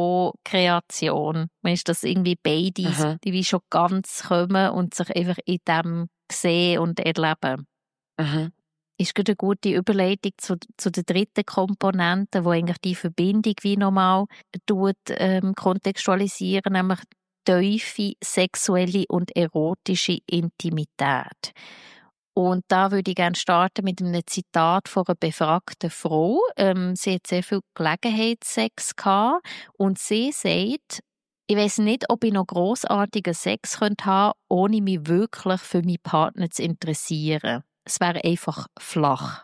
Co-Kreation, weißt, dass irgendwie beide, mhm. die wie schon ganz kommen und sich einfach in dem sehen und erleben. Mhm. Ist gerade eine gute Überleitung zu, zu der dritten Komponente, wo eigentlich die Verbindung wie nochmal tut, ähm, kontextualisieren, nämlich tiefe sexuelle und erotische Intimität. Und da würde ich gerne starten mit einem Zitat von einer befragten Frau. Ähm, sie hat sehr viel Gelegenheitssex gehabt und sie sagt, ich weiss nicht, ob ich noch grossartigen Sex haben könnte, ohne mich wirklich für meinen Partner zu interessieren. Es wäre einfach flach.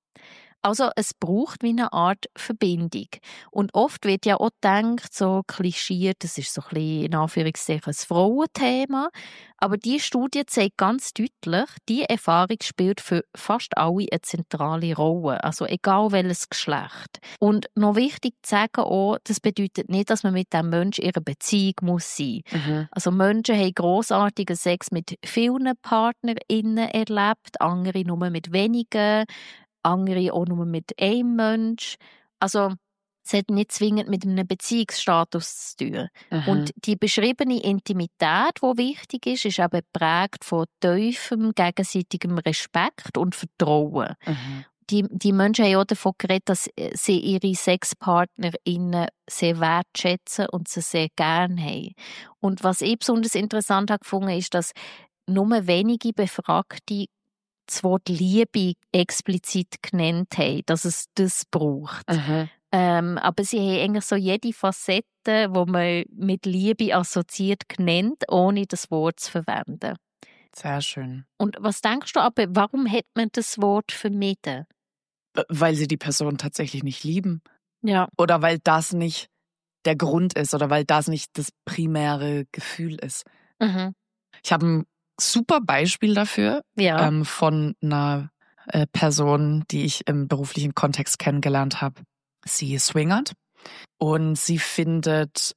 Also es braucht wie eine Art Verbindung. Und oft wird ja auch gedacht, so klischiert, das ist so ein bisschen in Anführungszeichen ein Frauenthema. Aber diese Studie zeigt ganz deutlich, diese Erfahrung spielt für fast alle eine zentrale Rolle. Also egal welches Geschlecht. Und noch wichtig zu sagen auch, das bedeutet nicht, dass man mit dem Menschen in einer Beziehung muss sein. Mhm. Also Menschen haben grossartigen Sex mit vielen PartnerInnen erlebt, andere nur mit wenigen, andere auch nur mit einem Mensch. Also es hat nicht zwingend mit einem Beziehungsstatus zu tun. Mhm. Und die beschriebene Intimität, die wichtig ist, ist eben geprägt von tiefem gegenseitigem Respekt und Vertrauen. Mhm. Die, die Menschen haben auch davon geredet, dass sie ihre SexpartnerInnen sehr wertschätzen und sie sehr gerne haben. Und was ich besonders interessant habe gefunden, ist, dass nur wenige Befragte das Wort Liebe explizit genannt haben, dass es das braucht. Mhm. Ähm, aber sie haben eigentlich so jede Facette, die man mit Liebe assoziiert, genannt, ohne das Wort zu verwenden. Sehr schön. Und was denkst du aber, warum hat man das Wort vermieden? Weil sie die Person tatsächlich nicht lieben. Ja. Oder weil das nicht der Grund ist oder weil das nicht das primäre Gefühl ist. Mhm. Ich habe ein super Beispiel dafür Ja. ähm, von einer äh, Person, die ich im beruflichen Kontext kennengelernt habe. Sie swingert und sie findet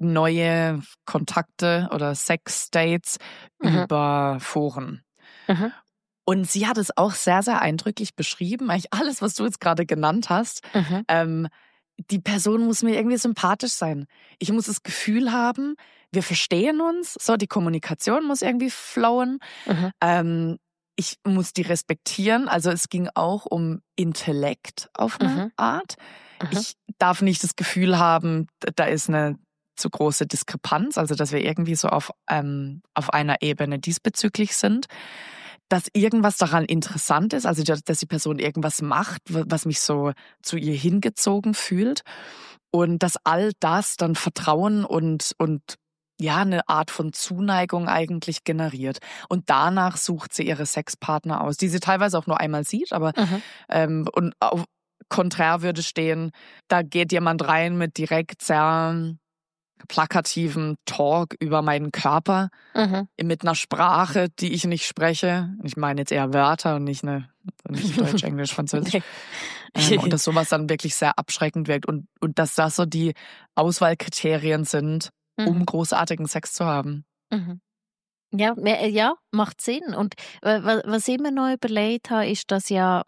neue Kontakte oder Sex-Dates Mhm. über Foren. Mhm. Und sie hat es auch sehr, sehr eindrücklich beschrieben. Eigentlich alles, was du jetzt gerade genannt hast. Mhm. Ähm, die Person muss mir irgendwie sympathisch sein. Ich muss das Gefühl haben, wir verstehen uns. So, die Kommunikation muss irgendwie flowen. Mhm. Ähm, ich muss die respektieren. Also es ging auch um Intellekt auf eine Mhm. Art. Mhm. Ich darf nicht das Gefühl haben, da ist eine zu große Diskrepanz. Also dass wir irgendwie so auf, ähm, auf einer Ebene diesbezüglich sind. Dass irgendwas daran interessant ist, also dass die Person irgendwas macht, was mich so zu ihr hingezogen fühlt und dass all das dann Vertrauen und und ja eine Art von Zuneigung eigentlich generiert. Und danach sucht sie ihre Sexpartner aus, die sie teilweise auch nur einmal sieht, aber Mhm. ähm, und auf konträr würde stehen, da geht jemand rein mit direkt sehr plakativen Talk über meinen Körper. Mhm. Mit einer Sprache, die ich nicht spreche. Ich meine jetzt eher Wörter und nicht, eine, nicht Deutsch, Englisch, Französisch. ähm, und dass sowas dann wirklich sehr abschreckend wirkt. Und, und dass das so die Auswahlkriterien sind, um Mhm. großartigen Sex zu haben. Mhm. Ja, me- ja, macht Sinn. Und wa- wa- was ich mir noch überlegt habe, ist, dass ja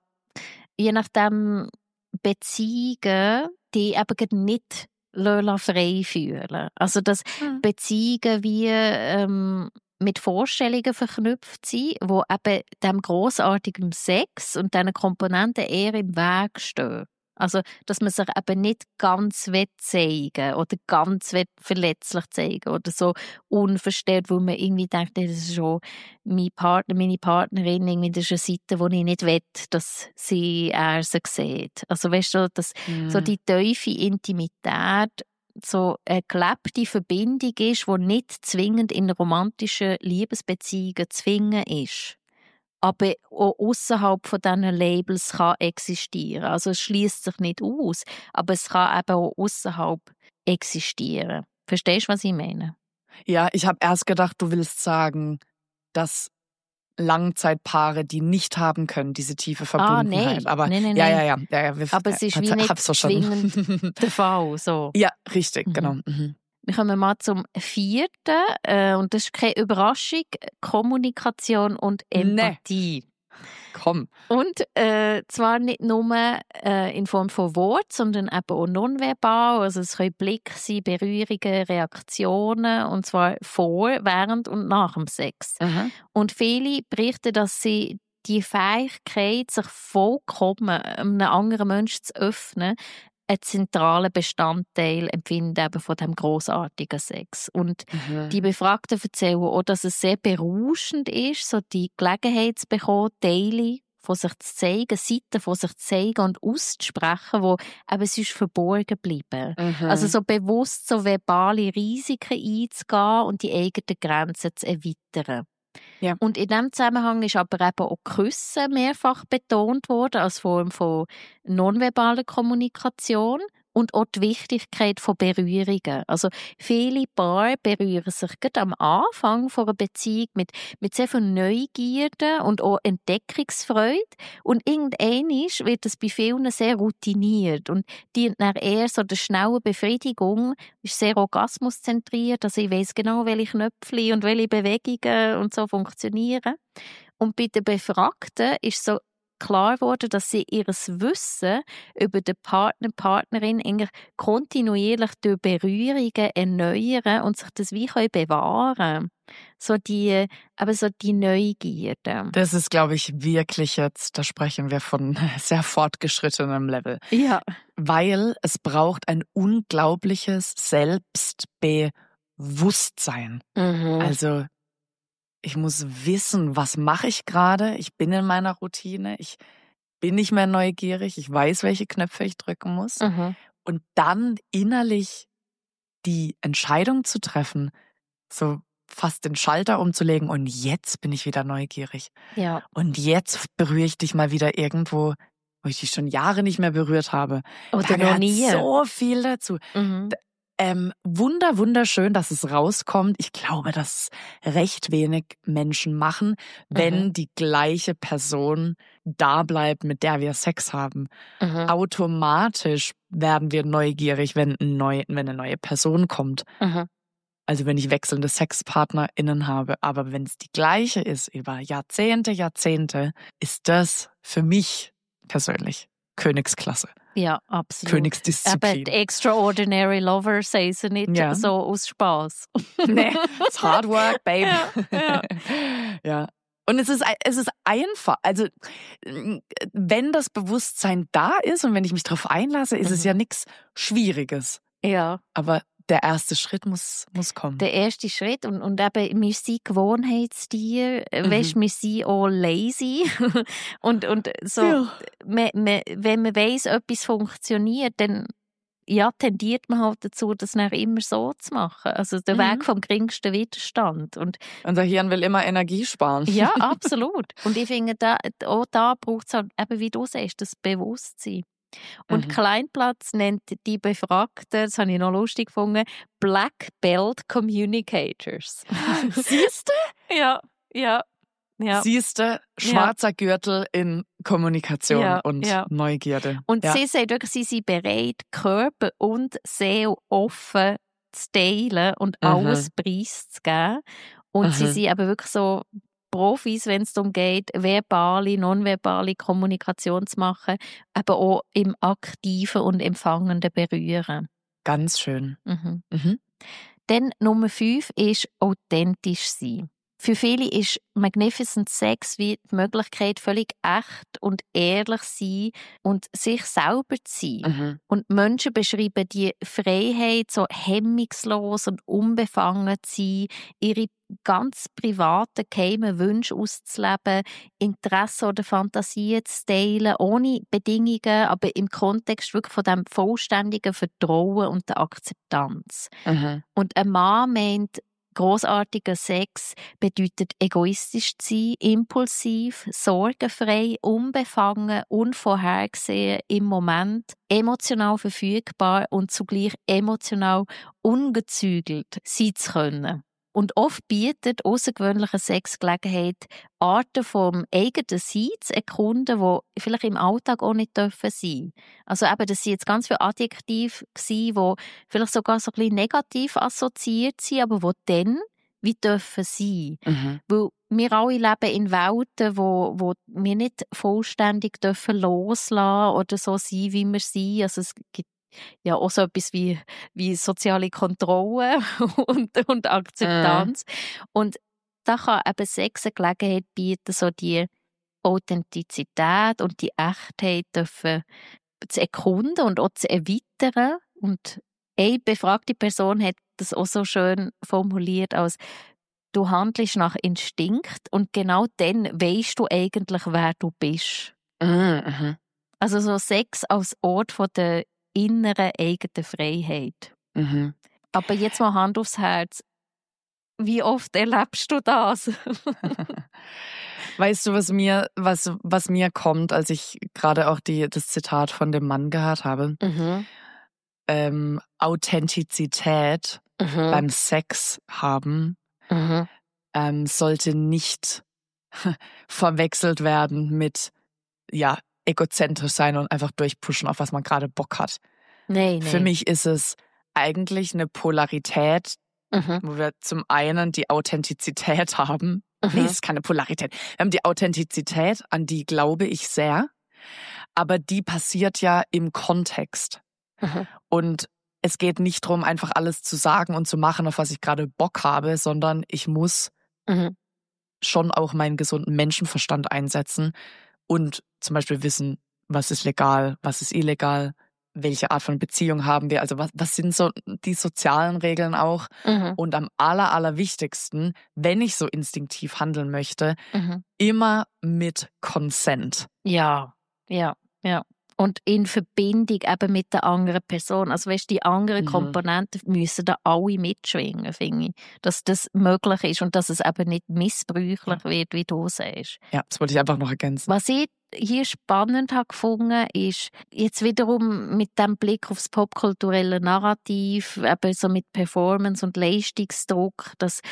je nachdem Beziehungen, die eben gerade nicht lassen frei fühlen. Also dass Hm. Beziehungen wie ähm, mit Vorstellungen verknüpft sind, wo eben dem grossartigen Sex und diesen Komponenten eher im Weg stehen. Also, dass man sich eben nicht ganz will zeigen oder ganz will verletzlich zeigen oder so unverstellt, wo man irgendwie denkt, das ist schon mein Partner, meine Partnerin, irgendwie, das ist eine Seite, wo ich nicht will, dass sie er sie sieht. Also weißt du, dass Hm. so die tiefe Intimität so eine gelebte Verbindung ist, die nicht zwingend in romantischen Liebesbeziehungen zu finden ist, aber auch ausserhalb von diesen Labels kann existieren. Also es schließt sich nicht aus, aber es kann eben auch außerhalb existieren. Verstehst du, was ich meine? Ja, ich habe erst gedacht, du willst sagen, dass Langzeitpaare, die nicht haben können, diese tiefe Ah, Verbundenheit. nein. Aber Nein, nein, ja, nein. ja, ja, ja, ja wir, Aber es ist äh, wie nicht hab's verstanden. zwingend der Fall. So. Ja, richtig, Mhm. genau. Mhm. Wir kommen mal zum vierten, äh, und das ist keine Überraschung, Kommunikation und Empathie. Komm. Und äh, zwar nicht nur äh, in Form von Wort, sondern eben auch nonverbal. Also es können Blicke sein, Berührungen, Reaktionen, und zwar vor, während und nach dem Sex. Mhm. Und viele berichten, dass sie die Fähigkeit, sich vollkommen einem anderen Menschen zu öffnen, einen zentralen Bestandteil empfinden eben von diesem grossartigen Sex. Und Mhm. die Befragten erzählen auch, dass es sehr berauschend ist, so die Gelegenheit zu bekommen, Teile von sich zu zeigen, Seiten von sich zu zeigen und auszusprechen, die eben sonst verborgen bleiben. Mhm. Also so bewusst so verbale Risiken einzugehen und die eigenen Grenzen zu erweitern. Ja. Und in diesem Zusammenhang ist aber eben auch Küssen mehrfach betont worden als Form von nonverbaler Kommunikation und auch die Wichtigkeit von Berührungen. Also viele Paare berühren sich gerade am Anfang von einer Beziehung mit, mit sehr viel Neugierde und auch Entdeckungsfreude, und irgendwann wird es bei vielen sehr routiniert und dient dann eher so der schnellen Befriedigung, ist sehr orgasmuszentriert, also ich weiss genau, welche Knöpfe und welche Bewegungen und so funktionieren. Und bei den Befragten ist so klar geworden, dass sie ihr Wissen über den Partner, Partnerin eigentlich kontinuierlich durch Berührungen erneuern und sich das wie können bewahren. So die, aber so die Neugierde. Das ist, glaube ich, wirklich jetzt, da sprechen wir von sehr fortgeschrittenem Level. Ja. Weil es braucht ein unglaubliches Selbstbewusstsein. Mhm. Also ich muss wissen, was mache ich gerade? Ich bin in meiner Routine. Ich bin nicht mehr neugierig. Ich weiß, welche Knöpfe ich drücken muss. Mhm. und dann innerlich die Entscheidung zu treffen, so fast den Schalter umzulegen und jetzt bin ich wieder neugierig. Ja. Und jetzt berühre ich dich mal wieder irgendwo, wo ich dich schon Jahre nicht mehr berührt habe. Oder Da noch gehört nie. so viel dazu. Mhm. D- Ähm, wunder, wunderschön, dass es rauskommt. Ich glaube, dass recht wenig Menschen machen, wenn Mhm. die gleiche Person da bleibt, mit der wir Sex haben. Mhm. Automatisch werden wir neugierig, wenn, ein neu, wenn eine neue Person kommt. Mhm. Also wenn ich wechselnde SexpartnerInnen habe. Aber wenn es die gleiche ist über Jahrzehnte, Jahrzehnte, ist das für mich persönlich Königsklasse. Ja, absolut. Königsdisziplin. Aber die Extraordinary Lover sagen sie nicht Ja. so aus Spaß. Nee, it's hard work, babe. Ja, ja. Ja. Und es ist, es ist einfach. Also, wenn das Bewusstsein da ist und wenn ich mich darauf einlasse, ist es Mhm. ja nichts Schwieriges. Ja. Aber der erste Schritt muss, muss kommen. Der erste Schritt und, und eben, wir sind Gewohnheitstiere, Mhm. weißt, wir sind auch lazy und, und so, Ja. man, man, wenn man weiss, etwas funktioniert, dann ja, tendiert man halt dazu, das nachher immer so zu machen. Also der Mhm. Weg vom geringsten Widerstand. Und Unser Hirn will immer Energie sparen. ja, absolut. Und ich finde, da, auch da braucht es halt, eben wie du sagst, das Bewusstsein. Und Mhm. Kleinplatz nennt die Befragten, das habe ich noch lustig gefunden, Black Belt Communicators. Siehst du? Ja, ja, ja. Siehst du, schwarzer Gürtel in Kommunikation Ja, und ja. Neugierde. Und ja. sie sagen wirklich, sie sind bereit, Körper und Seele offen zu teilen und Mhm. alles preiszugeben. Und sie Mhm. sind aber wirklich so Profis, wenn es darum geht, verbale, nonverbale Kommunikation zu machen, aber auch im aktiven und empfangenden Berühren. Ganz schön. Mhm. Mhm. Dann Nummer fünf ist authentisch sein. Für viele ist Magnificent Sex wie die Möglichkeit, völlig echt und ehrlich zu sein und sich selber zu sein. Mhm. Und Menschen beschreiben die Freiheit, so hemmungslos und unbefangen zu sein, ihre ganz privaten, geheimen Wünsche auszuleben, Interessen oder Fantasien zu teilen, ohne Bedingungen, aber im Kontext wirklich von dem vollständigen Vertrauen und der Akzeptanz. Mhm. Und ein Mann meint, grossartiger Sex bedeutet egoistisch zu sein, impulsiv, sorgenfrei, unbefangen, unvorhergesehen im Moment, emotional verfügbar und zugleich emotional ungezügelt sein zu können. Und oft bietet außergewöhnliche Sex Gelegenheit, Arten vom eigenen Sein zu erkunden, die vielleicht im Alltag auch nicht sein dürfen. Also eben, das sind jetzt ganz viele Adjektive gewesen, die vielleicht sogar so ein bisschen negativ assoziiert sind, aber die dann wie dürfen sein. Mhm. Weil wir alle leben in Welten, wo, wo wir nicht vollständig dürfen loslassen oder so sein, wie wir sind. Also es gibt ja auch so etwas wie, wie soziale Kontrolle und, und Akzeptanz. Mhm. Und da kann eben Sex eine Gelegenheit bieten, so die Authentizität und die Echtheit dürfen zu erkunden und auch zu erweitern. Und eine befragte Person hat das auch so schön formuliert als: Du handelst nach Instinkt und genau dann weisst du eigentlich, wer du bist. Mhm. Also so Sex als Ort von der inneren eigenen Freiheit. Mhm. Aber jetzt mal Hand aufs Herz. Wie oft erlebst du das? Weißt du, was mir, was, was mir kommt, als ich gerade auch die, das Zitat von dem Mann gehört habe? Mhm. Ähm, Authentizität Mhm. beim Sex haben Mhm. ähm, sollte nicht verwechselt werden mit, ja, egozentrisch sein und einfach durchpushen, auf was man gerade Bock hat. Nee, nee. Für mich ist es eigentlich eine Polarität, Mhm. wo wir zum einen die Authentizität haben. Mhm. Nee, es ist keine Polarität. Wir haben die Authentizität, an die glaube ich sehr, aber die passiert ja im Kontext. Mhm. Und es geht nicht darum, einfach alles zu sagen und zu machen, auf was ich gerade Bock habe, sondern ich muss Mhm. schon auch meinen gesunden Menschenverstand einsetzen und zum Beispiel wissen, was ist legal, was ist illegal, welche Art von Beziehung haben wir, also was, was sind so die sozialen Regeln auch. Mhm. Und am aller, allerwichtigsten, wenn ich so instinktiv handeln möchte, Mhm. immer mit Consent. Ja, ja, ja. Und in Verbindung eben mit der anderen Person. Also weißt, die anderen Mhm. Komponenten müssen da alle mitschwingen, finde ich. Dass das möglich ist und dass es eben nicht missbräuchlich wird, wie du sagst. Ja, das wollte ich einfach noch ergänzen. Was ich hier spannend habe gefunden, ist jetzt wiederum mit dem Blick aufs popkulturelle Narrativ, eben so mit Performance und Leistungsdruck, dass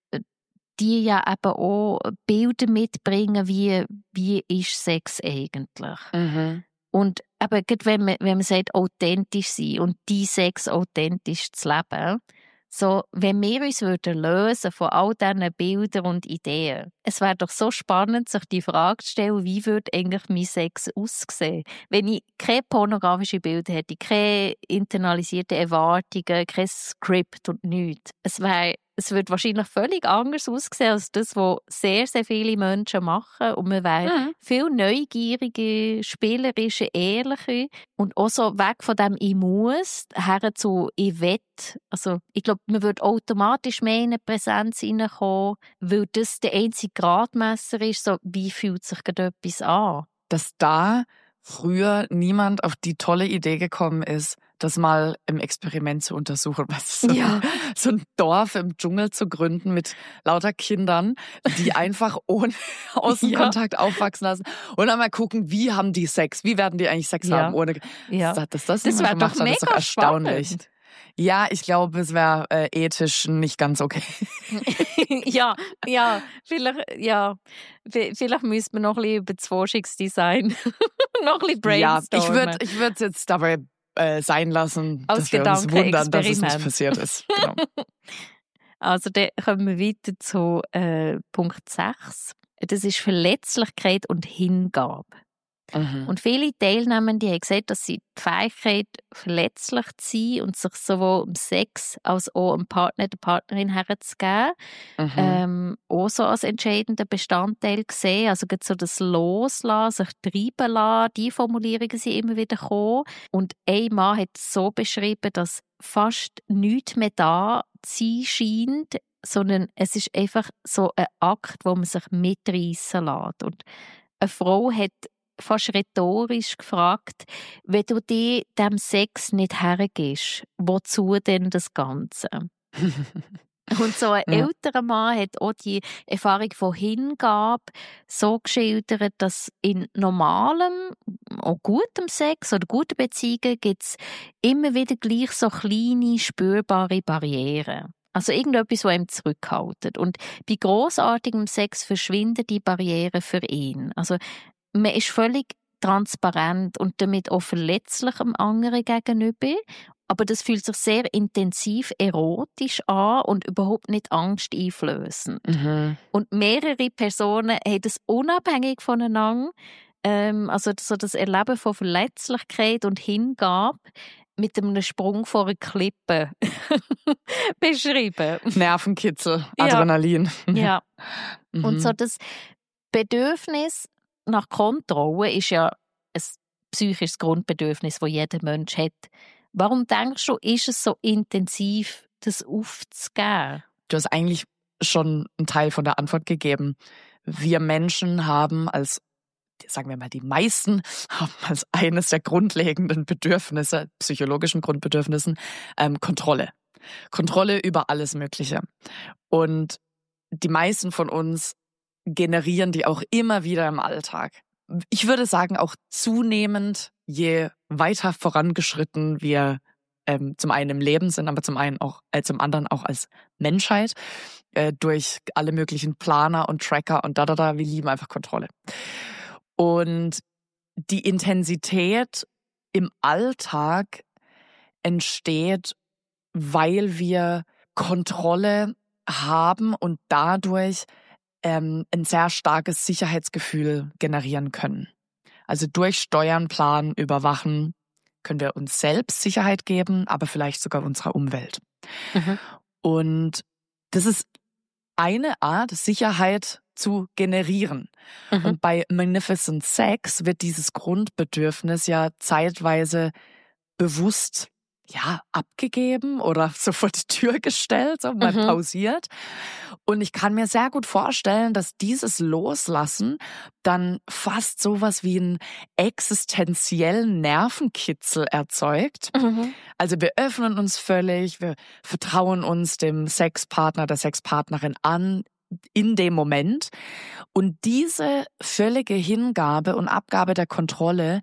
die ja eben auch Bilder mitbringen, wie, wie ist Sex eigentlich? Mhm. Und eben, gerade wenn man, wenn man sagt, authentisch sein und die Sex authentisch zu leben, so, wenn wir uns würden lösen von all diesen Bildern und Ideen, es wäre doch so spannend, sich die Frage zu stellen, wie würde eigentlich mein Sex aussehen? Wenn ich keine pornografischen Bilder hätte, keine internalisierten Erwartungen, kein Skript und nichts. Es wäre Es würde wahrscheinlich völlig anders aussehen als das, was sehr, sehr viele Menschen machen. Und man wäre Mhm. viel neugieriger, spielerischer, ehrlicher. Und auch so weg von dem «Ich muss» her zu «Ich will». Also, ich glaube, man würde automatisch mehr in eine Präsenz hineinkommen, weil das der einzige Gradmesser ist, so, wie fühlt sich gerade etwas an. Dass da früher niemand auf die tolle Idee gekommen ist, das mal im Experiment zu untersuchen. Was so, Ja. so ein Dorf im Dschungel zu gründen mit lauter Kindern, die einfach ohne Außenkontakt aufwachsen lassen und dann mal gucken, wie haben die Sex? Wie werden die eigentlich Sex Ja. haben? Ohne, Ja. dass, dass das, Das niemand wäre gemacht doch hat, ist doch mega erstaunlich. spannend. Ja, ich glaube, es wäre äh, ethisch nicht ganz okay. ja, ja, vielleicht, ja, v- vielleicht müsste man noch ein bisschen über das Forschungsdesign noch ein bisschen Ja, ich brainstormen. würde ich würd es jetzt dabei äh, sein lassen, Als dass wir uns wundern, dass es nicht Gedankenexperiment. passiert ist. Genau. Also dann kommen wir weiter zu äh, Punkt sechs. Das ist Verletzlichkeit und Hingabe. Mhm. Und viele Teilnehmende haben gesagt, dass sie die Fähigkeit, verletzlich zu sein und sich sowohl im Sex als auch dem Partner, der Partnerin herzugeben, Mhm. ähm, auch so als entscheidender Bestandteil gesehen. Also gerade so das Loslassen, sich treiben lassen, die Formulierungen sind immer wieder gekommen. Und ein Mann hat es so beschrieben, dass fast nichts mehr da zu sein scheint, sondern es ist einfach so ein Akt, wo man sich mitreissen lässt. Und eine Frau hat fast rhetorisch gefragt, wenn du dir dem Sex nicht hergibst, wozu denn das Ganze? Und so ein Ja. älterer Mann hat auch die Erfahrung von Hingabe so geschildert, dass in normalem, auch gutem Sex oder guten Beziehungen gibt es immer wieder gleich so kleine, spürbare Barrieren. Also irgendetwas, was ihm zurückhaltet. Und bei grossartigem Sex verschwinden die Barrieren für ihn. Also man ist völlig transparent und damit auch verletzlich dem anderen gegenüber. Aber das fühlt sich sehr intensiv erotisch an und überhaupt nicht angsteinflößend. Mhm. Und mehrere Personen haben das unabhängig voneinander, ähm, also so das Erleben von Verletzlichkeit und Hingabe mit einem Sprung vor einer Klippe beschrieben. Nervenkitzel, Ja. Adrenalin. Ja. Mhm. Und so das Bedürfnis nach Kontrolle ist ja ein psychisches Grundbedürfnis, das jeder Mensch hat. Warum denkst du, ist es so intensiv, das aufzugeben? Du hast eigentlich schon einen Teil von der Antwort gegeben. Wir Menschen haben als, sagen wir mal, die meisten haben als eines der grundlegenden Bedürfnisse, psychologischen Grundbedürfnissen, ähm, Kontrolle. Kontrolle über alles Mögliche. Und die meisten von uns generieren die auch immer wieder im Alltag. Ich würde sagen, auch zunehmend, je weiter vorangeschritten wir ähm, zum einen im Leben sind, aber zum einen auch, äh, zum anderen auch als Menschheit, äh, durch alle möglichen Planer und Tracker und da, da, da, wir lieben einfach Kontrolle. Und die Intensität im Alltag entsteht, weil wir Kontrolle haben und dadurch ähm, ein sehr starkes Sicherheitsgefühl generieren können. Also durch Steuern, Planen, Überwachen können wir uns selbst Sicherheit geben, aber vielleicht sogar unserer Umwelt. Mhm. Und das ist eine Art, Sicherheit zu generieren. Mhm. Und bei Magnificent Sex wird dieses Grundbedürfnis ja zeitweise bewusst ja, abgegeben oder so vor die Tür gestellt, so mal Mhm. pausiert. Und ich kann mir sehr gut vorstellen, dass dieses Loslassen dann fast sowas wie einen existenziellen Nervenkitzel erzeugt. Mhm. Also wir öffnen uns völlig, wir vertrauen uns dem Sexpartner, der Sexpartnerin an in dem Moment. Und diese völlige Hingabe und Abgabe der Kontrolle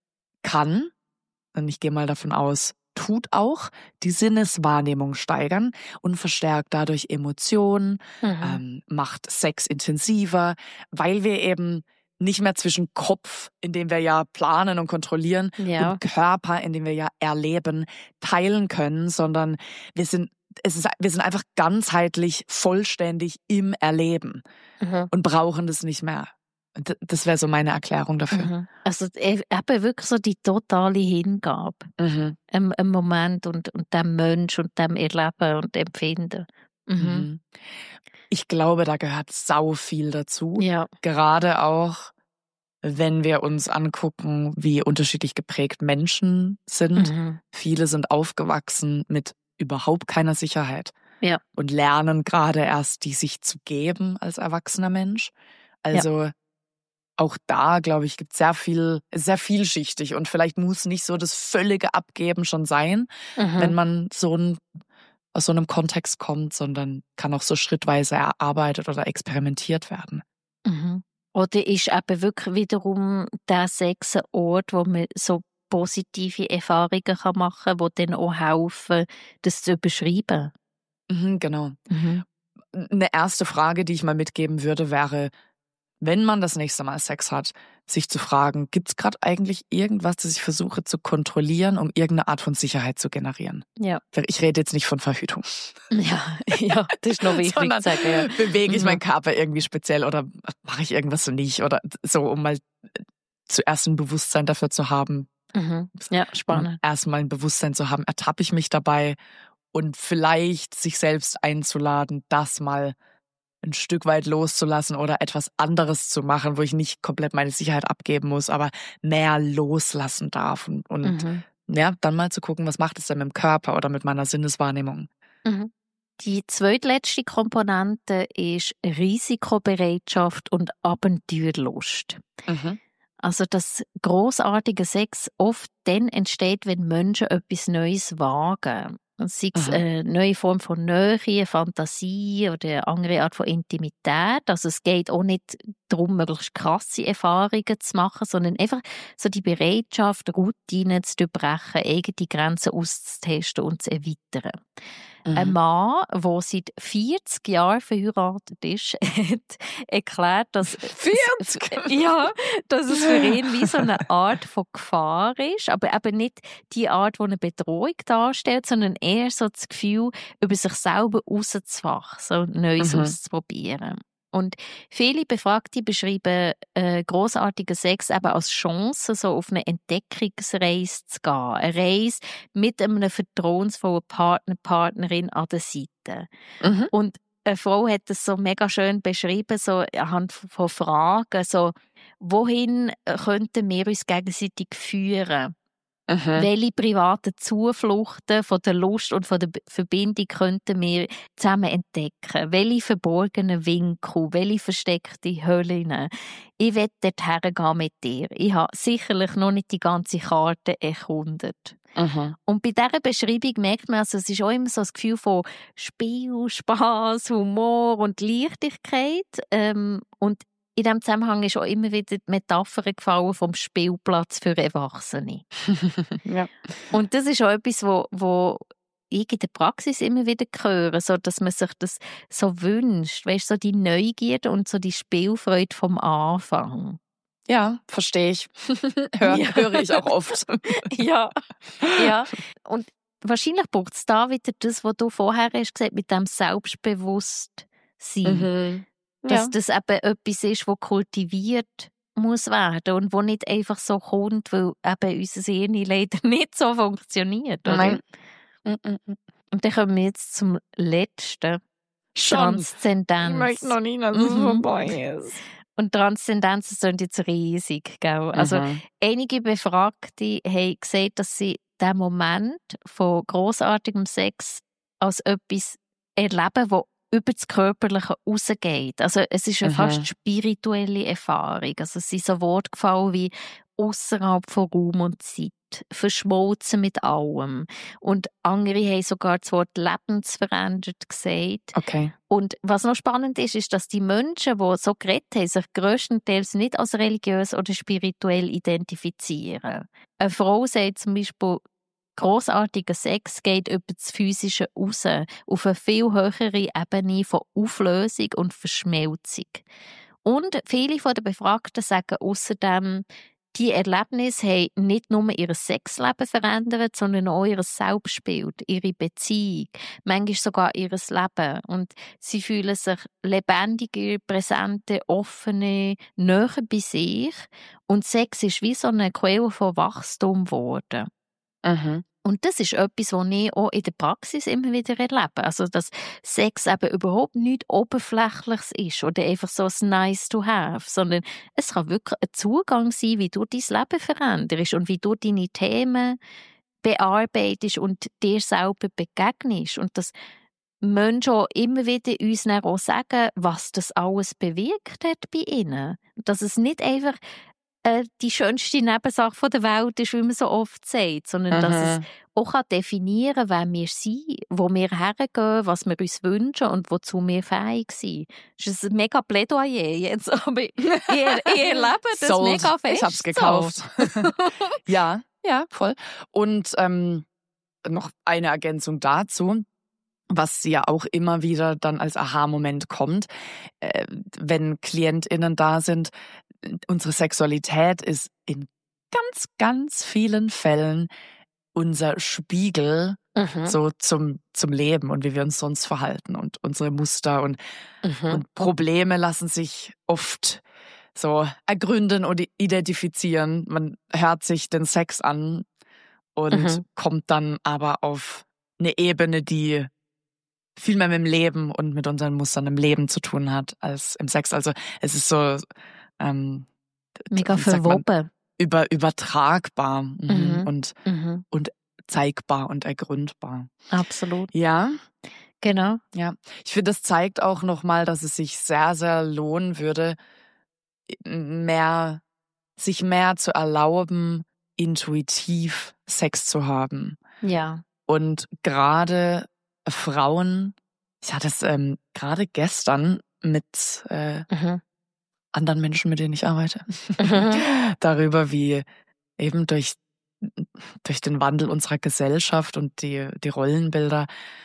kann, und ich gehe mal davon aus, tut auch die Sinneswahrnehmung steigern und verstärkt dadurch Emotionen, Mhm. ähm, macht Sex intensiver, weil wir eben nicht mehr zwischen Kopf, in dem wir ja planen und kontrollieren, Ja. und Körper, in dem wir ja erleben, teilen können, sondern wir sind, es ist, wir sind einfach ganzheitlich, vollständig im Erleben Mhm. und brauchen das nicht mehr. D- Das wäre so meine Erklärung dafür. Mhm. Also e- eben wirklich so die totale Hingabe Mhm. im, im Moment und, und dem Mensch und dem Erleben und Empfinden. Mhm. Mhm. Ich glaube, da gehört sau viel dazu. Ja. Gerade auch, wenn wir uns angucken, wie unterschiedlich geprägt Menschen sind. Mhm. Viele sind aufgewachsen mit überhaupt keiner Sicherheit Ja. und lernen gerade erst, die sich zu geben als erwachsener Mensch. Also auch da, glaube ich, gibt es sehr viel, sehr vielschichtig und vielleicht muss nicht so das völlige Abgeben schon sein, Mhm. wenn man so ein, aus so einem Kontext kommt, sondern kann auch so schrittweise erarbeitet oder experimentiert werden. Mhm. Oder ist eben wirklich wiederum der Sex ein Ort, wo man so positive Erfahrungen kann machen kann, die dann auch helfen, das zu überschreiben? Mhm, genau. Mhm. Eine erste Frage, die ich mal mitgeben würde, wäre, wenn man das nächste Mal Sex hat, sich zu fragen, gibt es gerade eigentlich irgendwas, das ich versuche zu kontrollieren, um irgendeine Art von Sicherheit zu generieren? Ja. Ich rede jetzt nicht von Verhütung. Ja, ja, das ist noch wichtig Sondern zu sagen. Ja. bewege ich Mhm. meinen Körper irgendwie speziell oder mache ich irgendwas so nicht oder so, um mal zuerst ein Bewusstsein dafür zu haben. Mhm. Ja, Um spannend. erstmal ein Bewusstsein zu haben, ertappe ich mich dabei und vielleicht sich selbst einzuladen, das mal ein Stück weit loszulassen oder etwas anderes zu machen, wo ich nicht komplett meine Sicherheit abgeben muss, aber mehr loslassen darf und, und Mhm. ja, dann mal zu gucken, was macht es denn mit dem Körper oder mit meiner Sinneswahrnehmung. Mhm. Die zweitletzte Komponente ist Risikobereitschaft und Abenteuerlust. Mhm. Also das großartige Sex oft dann entsteht, wenn Menschen etwas Neues wagen. Sei es Mhm. eine neue Form von Nähe, Fantasie oder eine andere Art von Intimität. Also es geht auch nicht darum, möglichst krasse Erfahrungen zu machen, sondern einfach so die Bereitschaft, Routinen zu durchbrechen, eigene Grenzen auszutesten und zu erweitern. Ein Mhm. Mann, der seit vierzig Jahren verheiratet ist, hat erklärt, dass, vierzig? ja, dass es für ihn wie so eine Art von Gefahr ist, aber eben nicht die Art, die eine Bedrohung darstellt, sondern eher so das Gefühl, über sich selber rauszuwachsen und Neues Mhm. auszuprobieren. Und viele Befragte beschreiben äh, grossartigen Sex eben als Chance, so auf eine Entdeckungsreise zu gehen. Eine Reise mit einem vertrauensvollen Partner, Partnerin an der Seite. Mhm. Und eine Frau hat das so mega schön beschrieben, so anhand von Fragen, so, wohin könnten wir uns gegenseitig führen? Mhm. Welche privaten Zufluchten von der Lust und von der B- Verbindung könnten wir zusammen entdecken? Welche verborgenen Winkel, welche versteckte Höhlen? Ich will dorthin gehen mit dir. Ich habe sicherlich noch nicht die ganze Karte erkundet. Mhm. Und bei dieser Beschreibung merkt man, also, es ist auch immer so das Gefühl von Spiel, Spass, Humor und Leichtigkeit. Ähm, und in diesem Zusammenhang ist auch immer wieder die Metapher gefallen vom Spielplatz für Erwachsene. Ja. Und das ist auch etwas, wo, wo ich in der Praxis immer wieder höre, so dass man sich das so wünscht. Weißt, so die Neugierde und so die Spielfreude vom Anfang. Ja, verstehe ich. Hör, Ja. Höre ich auch oft. Ja, ja. Und wahrscheinlich braucht es da wieder das, was du vorher hast gesagt, mit dem Selbstbewusstsein. Mhm. Dass Ja. das eben etwas ist, das kultiviert muss werden und wo nicht einfach so kommt, weil eben unser Hirn leider nicht so funktioniert. Oder? Nein. Mhm. Und dann kommen wir jetzt zum letzten. Schon. Transzendenz. Ich möchte noch nicht, dass es Mhm. vorbei ist. Und Transzendenz sind jetzt riesig. Gell? Also Mhm. einige Befragte haben gesagt, dass sie den Moment von grossartigem Sex als etwas erleben, das über das Körperliche rausgeht. Also es ist eine Mhm. fast spirituelle Erfahrung. Also es sind so Worte gefallen wie «ausserhalb von Raum und Zeit», «verschmolzen mit allem». Und andere haben sogar das Wort «lebensverändert» gesagt. Okay. Und was noch spannend ist, ist, dass die Menschen, die so geredet haben, sich grösstenteils nicht als religiös oder spirituell identifizieren. Eine Frau sagt zum Beispiel, grossartiger Sex geht über das Physische raus, auf eine viel höhere Ebene von Auflösung und Verschmelzung. Und viele der Befragten sagen außerdem, die Erlebnisse haben nicht nur ihr Sexleben verändert, sondern auch ihr Selbstbild, ihre Beziehung, manchmal sogar ihr Leben. Und sie fühlen sich lebendiger, präsenter, offener, näher bei sich. Und Sex ist wie so eine Quelle von Wachstum geworden. Mhm. Und das ist etwas, was ich auch in der Praxis immer wieder erlebe. Also, dass Sex eben überhaupt nichts Oberflächliches ist oder einfach so ein nice to have, sondern es kann wirklich ein Zugang sein, wie du dein Leben veränderst und wie du deine Themen bearbeitest und dir selber begegnest. Und dass Menschen auch immer wieder uns dann auch sagen, was das alles bewirkt hat bei ihnen. Dass es nicht einfach äh, die schönste Nebensache der Welt ist, wie man so oft sagt, sondern Mhm. dass es auch definieren kann, wer wir sind, wo wir hergehen, was wir uns wünschen und wozu wir fähig sind. Das ist ein mega Plädoyer jetzt, aber ich, ich erlebe das Sold. mega fest. Ich hab's gekauft. So. Ja, ja, voll. Und ähm, noch eine Ergänzung dazu, was ja auch immer wieder dann als Aha-Moment kommt, äh, wenn KlientInnen da sind. Unsere Sexualität ist in ganz, ganz vielen Fällen unser Spiegel Mhm. so zum, zum Leben und wie wir uns sonst verhalten und unsere Muster und, Mhm. und Probleme lassen sich oft so ergründen und identifizieren. Man hört sich den Sex an und Mhm. kommt dann aber auf eine Ebene, die viel mehr mit dem Leben und mit unseren Mustern im Leben zu tun hat als im Sex. Also es ist so ähm, Mega wie sagt man, verwoben. über, übertragbar mhm. Mhm. und, Mhm. und zeigbar und ergründbar. Absolut. Ja, Genau. ja. Ich finde, das zeigt auch nochmal, dass es sich sehr, sehr lohnen würde, mehr, sich mehr zu erlauben, intuitiv Sex zu haben. Ja. Und gerade Frauen, ich hatte es ähm, gerade gestern mit äh, Mhm. anderen Menschen, mit denen ich arbeite, Mhm. darüber, wie eben durch, durch den Wandel unserer Gesellschaft und die, die Rollenbilder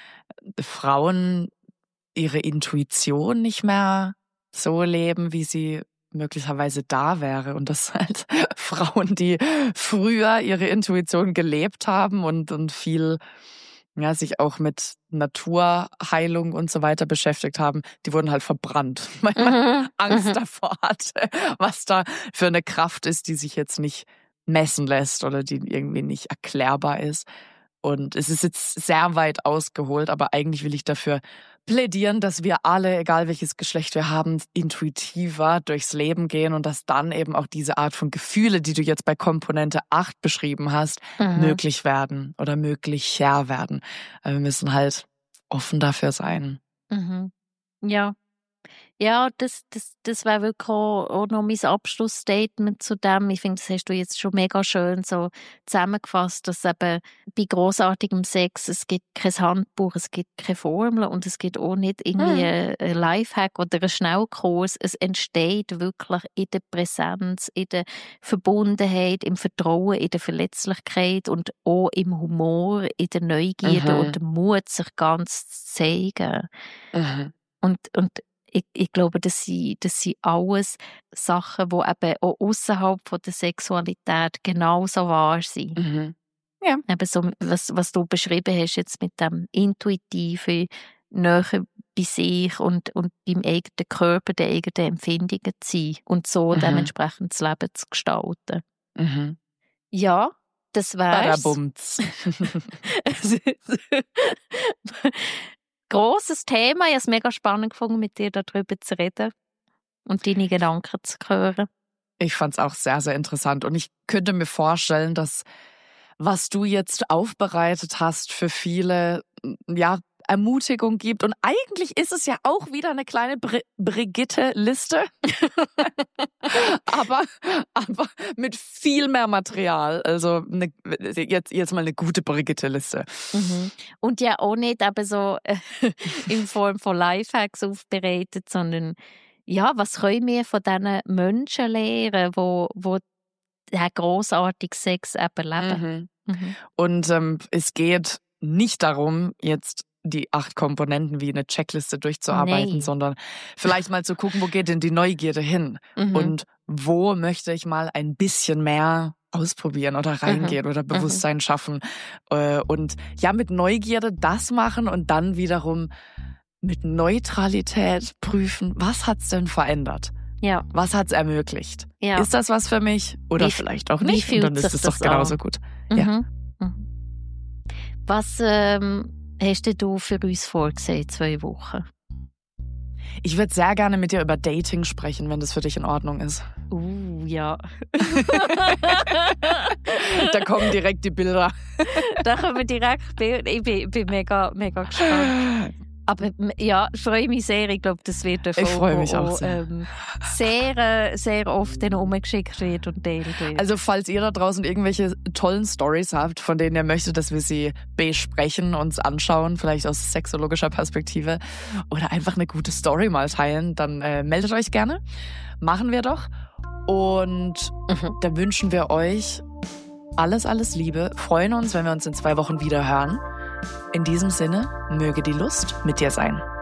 Frauen ihre Intuition nicht mehr so leben, wie sie möglicherweise da wäre. Und dass halt Frauen, die früher ihre Intuition gelebt haben und, und viel ja, sich auch mit Naturheilung und so weiter beschäftigt haben, die wurden halt verbrannt, weil man Mhm. Angst Mhm. davor hatte, was da für eine Kraft ist, die sich jetzt nicht messen lässt oder die irgendwie nicht erklärbar ist. Und es ist jetzt sehr weit ausgeholt, aber eigentlich will ich dafür plädieren, dass wir alle, egal welches Geschlecht wir haben, intuitiver durchs Leben gehen und dass dann eben auch diese Art von Gefühle, die du jetzt bei Komponente acht beschrieben hast, Mhm. möglich werden oder möglicher werden. Aber wir müssen halt offen dafür sein. Mhm. Ja. Ja, das, das, das wäre wirklich auch, auch noch mein Abschlussstatement zu dem. Ich finde, das hast du jetzt schon mega schön so zusammengefasst, dass eben bei grossartigem Sex, es gibt kein Handbuch, es gibt keine Formel und es gibt auch nicht irgendwie Hm. ein Lifehack oder einen Schnellkurs. Es entsteht wirklich in der Präsenz, in der Verbundenheit, im Vertrauen, in der Verletzlichkeit und auch im Humor, in der Neugierde Mhm. und dem Mut, sich ganz zu zeigen. Mhm. Und, und ich, ich glaube, das sind, das sind alles Sachen, die eben auch außerhalb der Sexualität genauso wahr sind. Mhm. Ja. Eben so, was, was du beschrieben hast jetzt mit dem intuitiven, näher bei sich und, und beim eigenen Körper, den eigenen Empfindungen zu sein und so Mhm. dementsprechend das Leben zu gestalten. Mhm. Ja, das wär's. Badabumts. Grosses Thema. Ich habe es mega spannend gefunden, mit dir darüber zu reden und deine Gedanken zu hören. Ich fand es auch sehr, sehr interessant. Und ich könnte mir vorstellen, dass was du jetzt aufbereitet hast, für viele, ja, Ermutigung gibt. Und eigentlich ist es ja auch wieder eine kleine Br- Brigitte-Liste. aber, aber mit viel mehr Material. Also eine, jetzt, jetzt mal eine gute Brigitte-Liste. Mhm. Und ja auch nicht eben so äh, in Form von Lifehacks aufbereitet, sondern ja, was können wir von diesen Menschen lernen, wo, wo den grossartigen Sex eben leben. Mhm. Mhm. Und ähm, es geht nicht darum, jetzt die acht Komponenten wie eine Checkliste durchzuarbeiten, Nee. sondern vielleicht mal zu gucken, wo geht denn die Neugierde hin? Mhm. Und wo möchte ich mal ein bisschen mehr ausprobieren oder reingehen mhm. oder Bewusstsein mhm. schaffen? Und ja, mit Neugierde das machen und dann wiederum mit Neutralität prüfen, was hat's denn verändert? Ja. Was hat's ermöglicht? Ja. Ist das was für mich? Oder wie, vielleicht auch nicht. Und dann ist es doch genauso an? Gut. Mhm. Ja. Was ähm, hast du für uns vorgesehen in zwei Wochen? Ich würde sehr gerne mit dir über Dating sprechen, wenn das für dich in Ordnung ist. Uh, ja. Da kommen direkt die Bilder. Da kommen direkt Bilder. Ich bin, bin mega, mega gespannt. Aber ja, ich freue mich sehr. Ich glaube, das wird eine Folge, ich freue mich auch wo, sehr. Ähm, sehr, sehr oft umgeschickt wird und teilt wird. Also falls ihr da draußen irgendwelche tollen Stories habt, von denen ihr möchtet, dass wir sie besprechen, uns anschauen, vielleicht aus sexologischer Perspektive oder einfach eine gute Story mal teilen, dann äh, meldet euch gerne. Machen wir doch. Und mhm. da wünschen wir euch alles, alles Liebe. Freuen uns, wenn wir uns in zwei Wochen wieder hören. In diesem Sinne, möge die Lust mit dir sein.